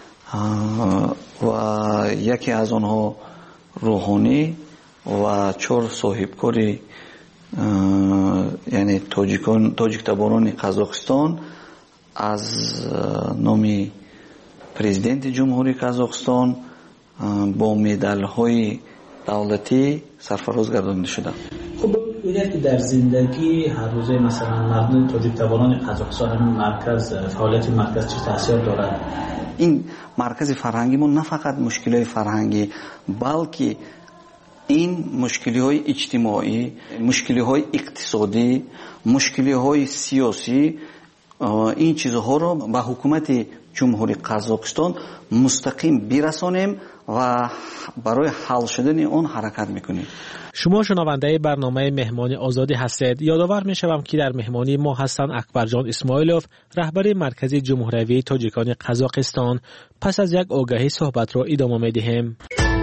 و یکی از آنها روحانی و چهار صاحبکار یعنی تاجیکان تاجیک تباران قزاقستان از نام پرزیدنت جمهوری قزاقستان با مدال های دولتی سرفراز گردانده شدند. خب بگویید که در زندگی هر روزه مثلا مردم تاجیک تباران قزاقستان همین مرکز فعالیت مرکز چه تاثیر دارد؟ این مرکز فرهنگی ما نه فقط مشکلات فرهنگی بلکه این مشکلات اجتماعی، مشکلات اقتصادی، مشکلات سیاسی این چیزها را به حکومت جمهوری قزاقستان مستقیم برسانیم و برای حل شدن اون حرکت میکنیم. شما شنونده برنامه مهمان آزادی هستید. یادآور میشوم که در مهمانی ما هستند اکبرجان اسماعیلوف، رهبر مرکز جمهوری تاجیکان قزاقستان. پس از یک آگهی صحبت را ادامه میدهیم.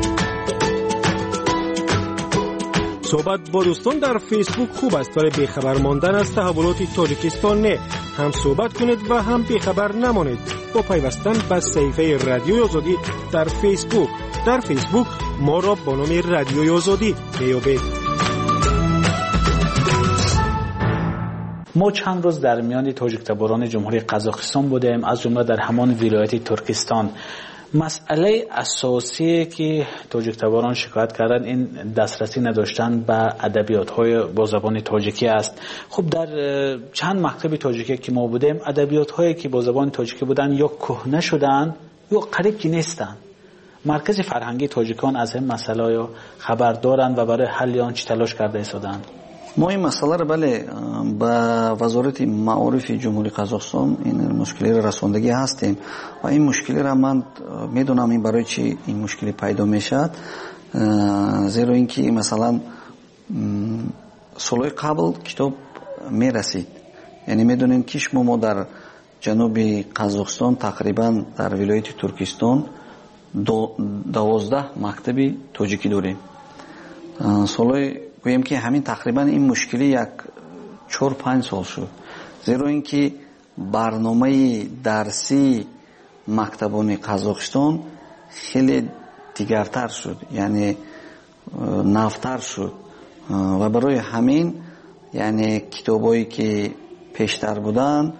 صحبت با دوستان در فیسبوک خوب است، برای بیخبر ماندن از تحولات تاجیکستان نه. هم صحبت کنید و هم بیخبر نمانید با پیوستن به صفحه رادیوی آزادی در فیسبوک. در فیسبوک ما را با نام رادیوی آزادی میابید. ما چند روز در میان تاجیک تباران جمهوری قزاقستان بودیم، از جمله در همان ولایت ترکستان. مسئله اساسی که تاجیک تباران شکایت کردن این دسترسی نداشتن به ادبیات‌های با زبان تاجیکی است. خب در چند مکتب تاجیکی که ما بودیم ادبیات‌هایی که با زبان تاجیکی بودن یا کهنه شدن یا قریب که نیستن. مرکز فرهنگی تاجیکان از این مسئله یا خبر دارند و برای حل آن چه تلاش کرده ایستادند؟ ما این مسئله را بله با وزارت معارف جمهوری قزاقستان این مشکلی را رساندگی هستیم و این مشکلی را من میدونم این برای چی این مشکلی پیدا میشد، زیرا اینکه مثلا سالهای قبل کتاب میرسید، یعنی میدونیم که شما ما در جنوب قزاقستان تقریبا در ولایت ترکستان دو دوازده مکتب تاجیکی داریم. سالهای گویم که همین تقریبا این مشکلی یک چهار پنج سال شد، زیرا اینکه برنامه درسی مکتبان قزاقستان خیلی دیگرتر شد، یعنی نوتر شد و برای همین یعنی کتابایی که پیشتر بودن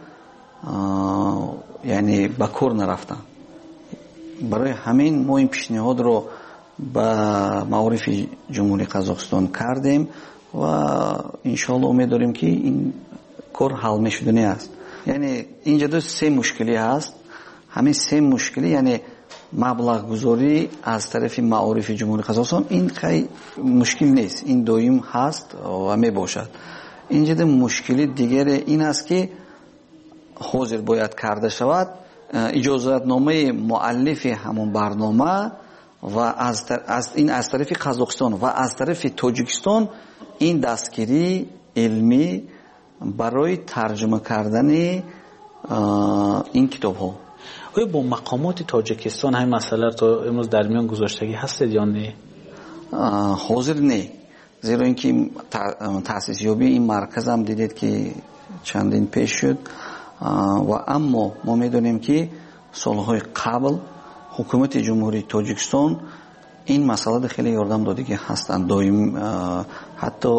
یعنی به کار نرفتن. برای همین ما این پیشنهاد رو با معارف جمهوری قزاقستان کردیم و انشالله امید داریم که این کار حل میشدنی است. یعنی اینجا دو سه مشکلی هست. همین سه مشکلی یعنی مبلغ گذاری از طرف معارف جمهوری قزاقستان این خیلی مشکل نیست، این دویم هست و می باشد. اینجا دو مشکلی دیگر این است که حاضر باید کرده شود اجازت نامه مؤلف همون برنامه و از, از این از طرف قزاقستان و از طرف تاجیکستان این دستگیری علمی برای ترجمه کردن این کتاب ها. آیا با مقامات تاجیکستان همین مسئله رو تا امروز در میان گذاشتگی هستید یا نه؟ حاضر نه، زیرا اینکه تأسیس یابی این مرکز هم دیدید که چندین پیش شد و اما ما میدونیم که سالهای قبل حکومت جمهوری تاجیکستان این مسئله خیلی یاردم داده که هستند. دایم حتی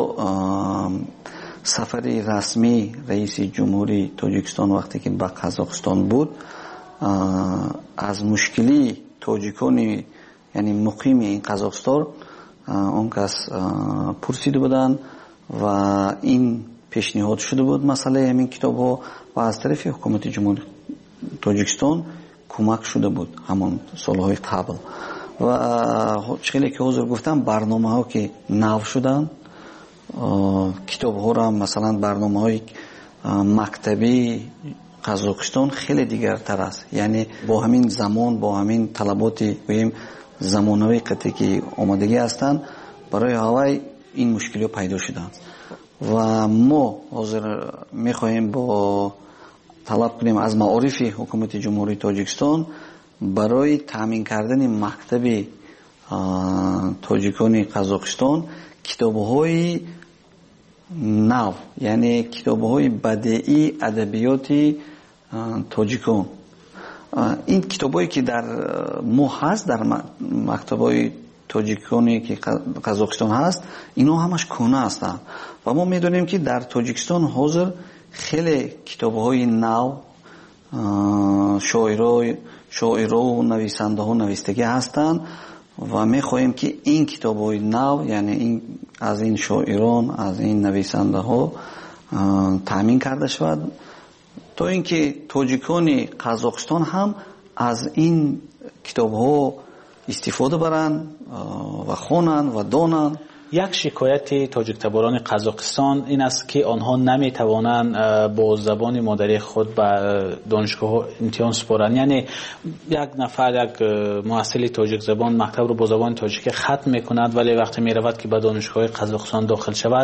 سفر رسمی رئیس جمهوری تاجیکستان وقتی که به قزاقستان بود از مشکلی تاجیکان یعنی مقیم این قزاقستان اون کس پرسیده بودن و این پیشنهاد شده بود مسئله همین کتاب ها و از طرف حکومت جمهوری تاجیکستان کمک شده بود همون سالهای قبل و چیزی که حضور گفتم برنامه ها که نو شدن کتاب ها را مثلا برنامه های مکتبی قزاقستان خیلی دیگرتر است، یعنی با همین زمان با همین طلباتی بگیم زمانوی قطعی که آمادگی هستند برای هوای این مشکلی پیدا شدند و ما حاضر میخواهیم با طلب کنیم از معارف حکومت جمهوری تاجیکستان برای تامین کردن مکتب تاجیکان قزاقستان کتاب‌های نو، یعنی کتاب‌های بدیعی ادبیات تاجیکان. این کتابایی که در ما هست در مکتب‌های تاجیکانی که قزاقستان هست، اینا همش کهنه هستند و ما میدونیم که در تاجیکستان حاضر خیلی کتاب‌های نو، شاعرای شاعرها و نویسنده ها نویستگی هستند و میخواهیم که این کتاب‌های نو، یعنی این از این شاعران، از این نویسنده ها تامین کرده شود تا اینکه تاجیکان قزاقستان هم از این کتاب‌ها استفاده برند و خوانند و دانند. یک شکایت تاجیک تباران قزاقستان این است که آنها نمیتوانند با زبان مادری خود به دانشگاه امتحان سپارند. یعنی یک نفر یک محصل تاجیک زبان مکتب رو با زبان تاجیک ختم میکند، ولی وقتی میرود که به دانشگاه قزاقستان داخل شود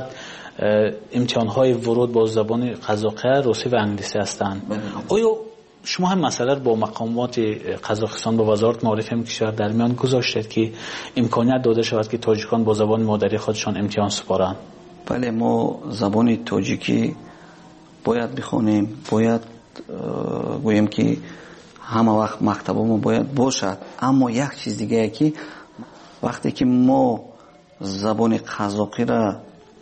امتحان های ورود با زبان قزاقی، روسی و انگلیسی هستند. آیا شما هم مسئله با مقامات قزاقستان با وزارت معارف کشور در میان گذاشتید که امکانیت داده شود که تاجیکان با زبان مادری خودشان امتحان سپارند؟ بله، ما زبان تاجیکی باید بخونیم، باید گوییم که همه وقت مکتبمون باید باشد. اما یک چیز دیگه که وقتی که ما زبان قزاقی را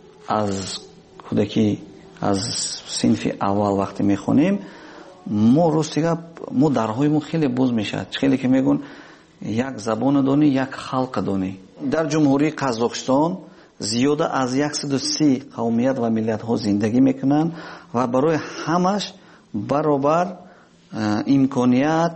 از کودکی از صنف اول وقتی میخونیم، ما راستیگه ما درهایمون خیلی باز میشد. خیلی که میگن یک زبان دانی، یک خلق دانی. در جمهوری قزاقستان زیاده از صد و سی قومیت و ملت ها زندگی میکنن و برای همش برابر امکانیت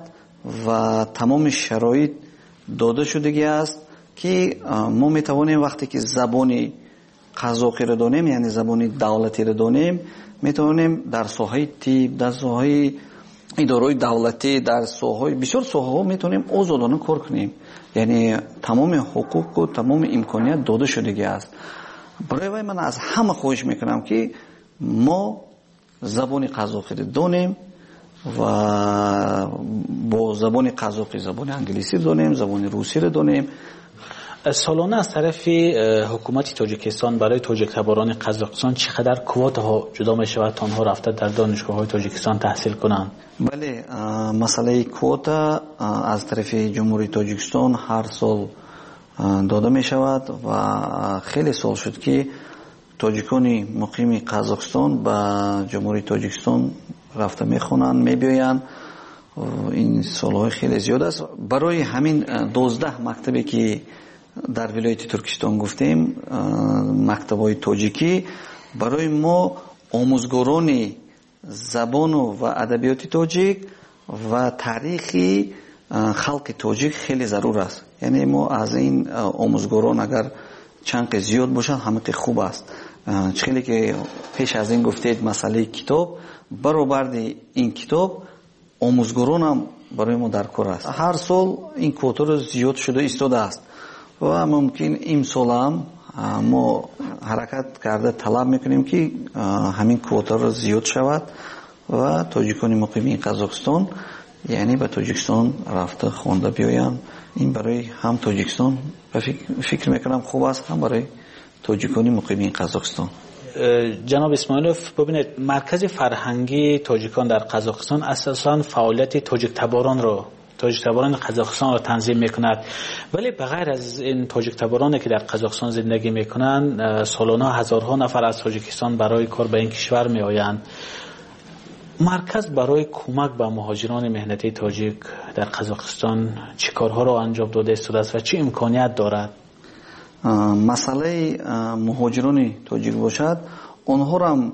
و تمام شرایط داده شدگی است که ما میتوانیم وقتی که زبانی قزاقی را دانیم، یعنی زبانی دولتی را دانیم، میتونیم در ساحه طب، در ساحه ادارای دولتی، در ساحه بسیار ساحه ها میتونیم آزادانه کار کنیم. یعنی تمام حقوق و تمام امکانیت داده شدگی است. برای من از همه خواهش میکنم که ما زبان قزاقی را دانیم و با زبان قزاقی زبان انگلیسی دانیم، زبان روسی را دانیم. سالانه از طرف حکومت تاجیکستان برای تاجیک تباران قزاقستان چقدر کوتا ها جدا می شود تا آنها رفته در دانشگاه های تاجیکستان تحصیل کنند؟ بله، مسئله کوتا از طرف جمهوری تاجیکستان هر سال داده می شود و خیلی سال شد که تاجیکان مقیم قزاقستان به جمهوری تاجیکستان رفته می خوانند، می بیایند. این سالهای خیلی زیاد است. برای همین دوازده مکتبی که در ولایت ترکستان گفتیم، مکتب‌های تاجیکی، برای ما آموزگاران زبان و ادبیات تاجیک و تاریخی خلق تاجیک خیلی ضرور است. یعنی ما از این آموزگاران اگر چند زیاد باشن همه خوب است. خیلی که پیش از این گفتید مسئله کتاب، برآورد این کتاب آموزگاران هم برای ما در کار است. هر سال این کوتا رو زیاد شده ایستاده است و ممکن این سال هم ما حرکت کرده طلب میکنیم که همین کوتا رو زیاد شود و تاجیکان مقیم قزاقستان یعنی به تاجیکستان رفته خوانده بیایند. این برای هم تاجیکستان فکر میکنم خوب است، هم برای تاجیکان مقیم قزاقستان. جناب اسماعیلوف، ببینید مرکز فرهنگی تاجیکان در قزاقستان اساساً فعالیت تاجیک تباران رو تاجیک تباران قزاقستان را تنظیم میکند، ولی بغیر از این تاجیک تبارانی که در قزاقستان زندگی میکنند سالانه هزارها نفر از تاجیکستان برای کار به این کشور میآیند. مرکز برای کمک به مهاجران مهنتی تاجیک در قزاقستان چه کارها را انجام داده است و چه امکانیت دارد؟ مسئله مهاجران تاجیک باشد، آنها را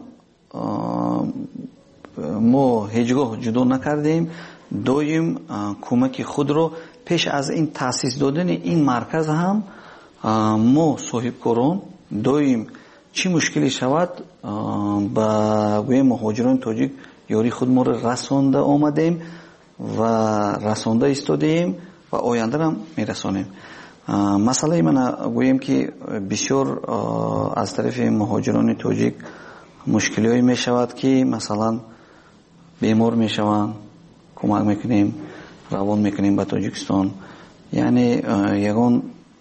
ما هیچگاه جدا نکردیم. دویم کمک خود رو پیش از این تأسیس دادن این مرکز هم ما صاحبکاران دویم چی مشکلی شود با گوی مهاجران تاجیک یاری خود ما رو رسانده آمدیم و رسانده ایستادیم و آینده هم میرسانیم. масъалаи ман гӯем ки бисёр аз тарафи муҳоҷирони тоҷик мушкилиҳое мешавад ки масалан бемор мешаванд, кӯмак мекунем, равон мекунем ба тоҷикистон, яъне ягон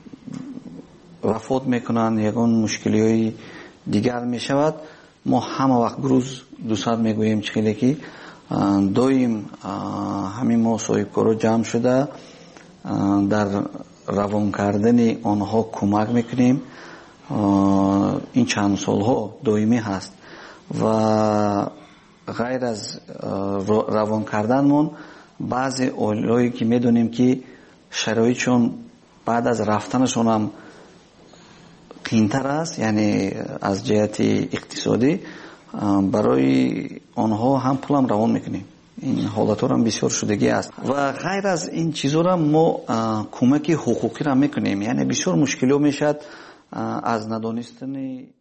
вафот мекунанд, ягон мушкилиҳои дигар мешавад, мо ҳама вақт гурӯз дусад мегӯем чӣ хеле ки доим ҳамин мо соҳибкоро ҷамъ шуда дар равон кардани онҳо кӯмак мекунем. ин чанд солҳо доимӣ ҳаст ва ғайр аз равон карданмон баъзе оилаҳое ки медонем ки шароитшон баъд аз рафтанашон ҳам қиинтар аст, яъне аз ҷиҳати иқтисодӣ барои онҳо ҳам пулам равон мекунем. ин ҳолатҳорам бисёр шудагӣ аст ва ғайр аз ин чизҳорам мо кӯмаки ҳуқуқиро мекунем. яъне бисёр мушкилиҳо мешавад аз надонистани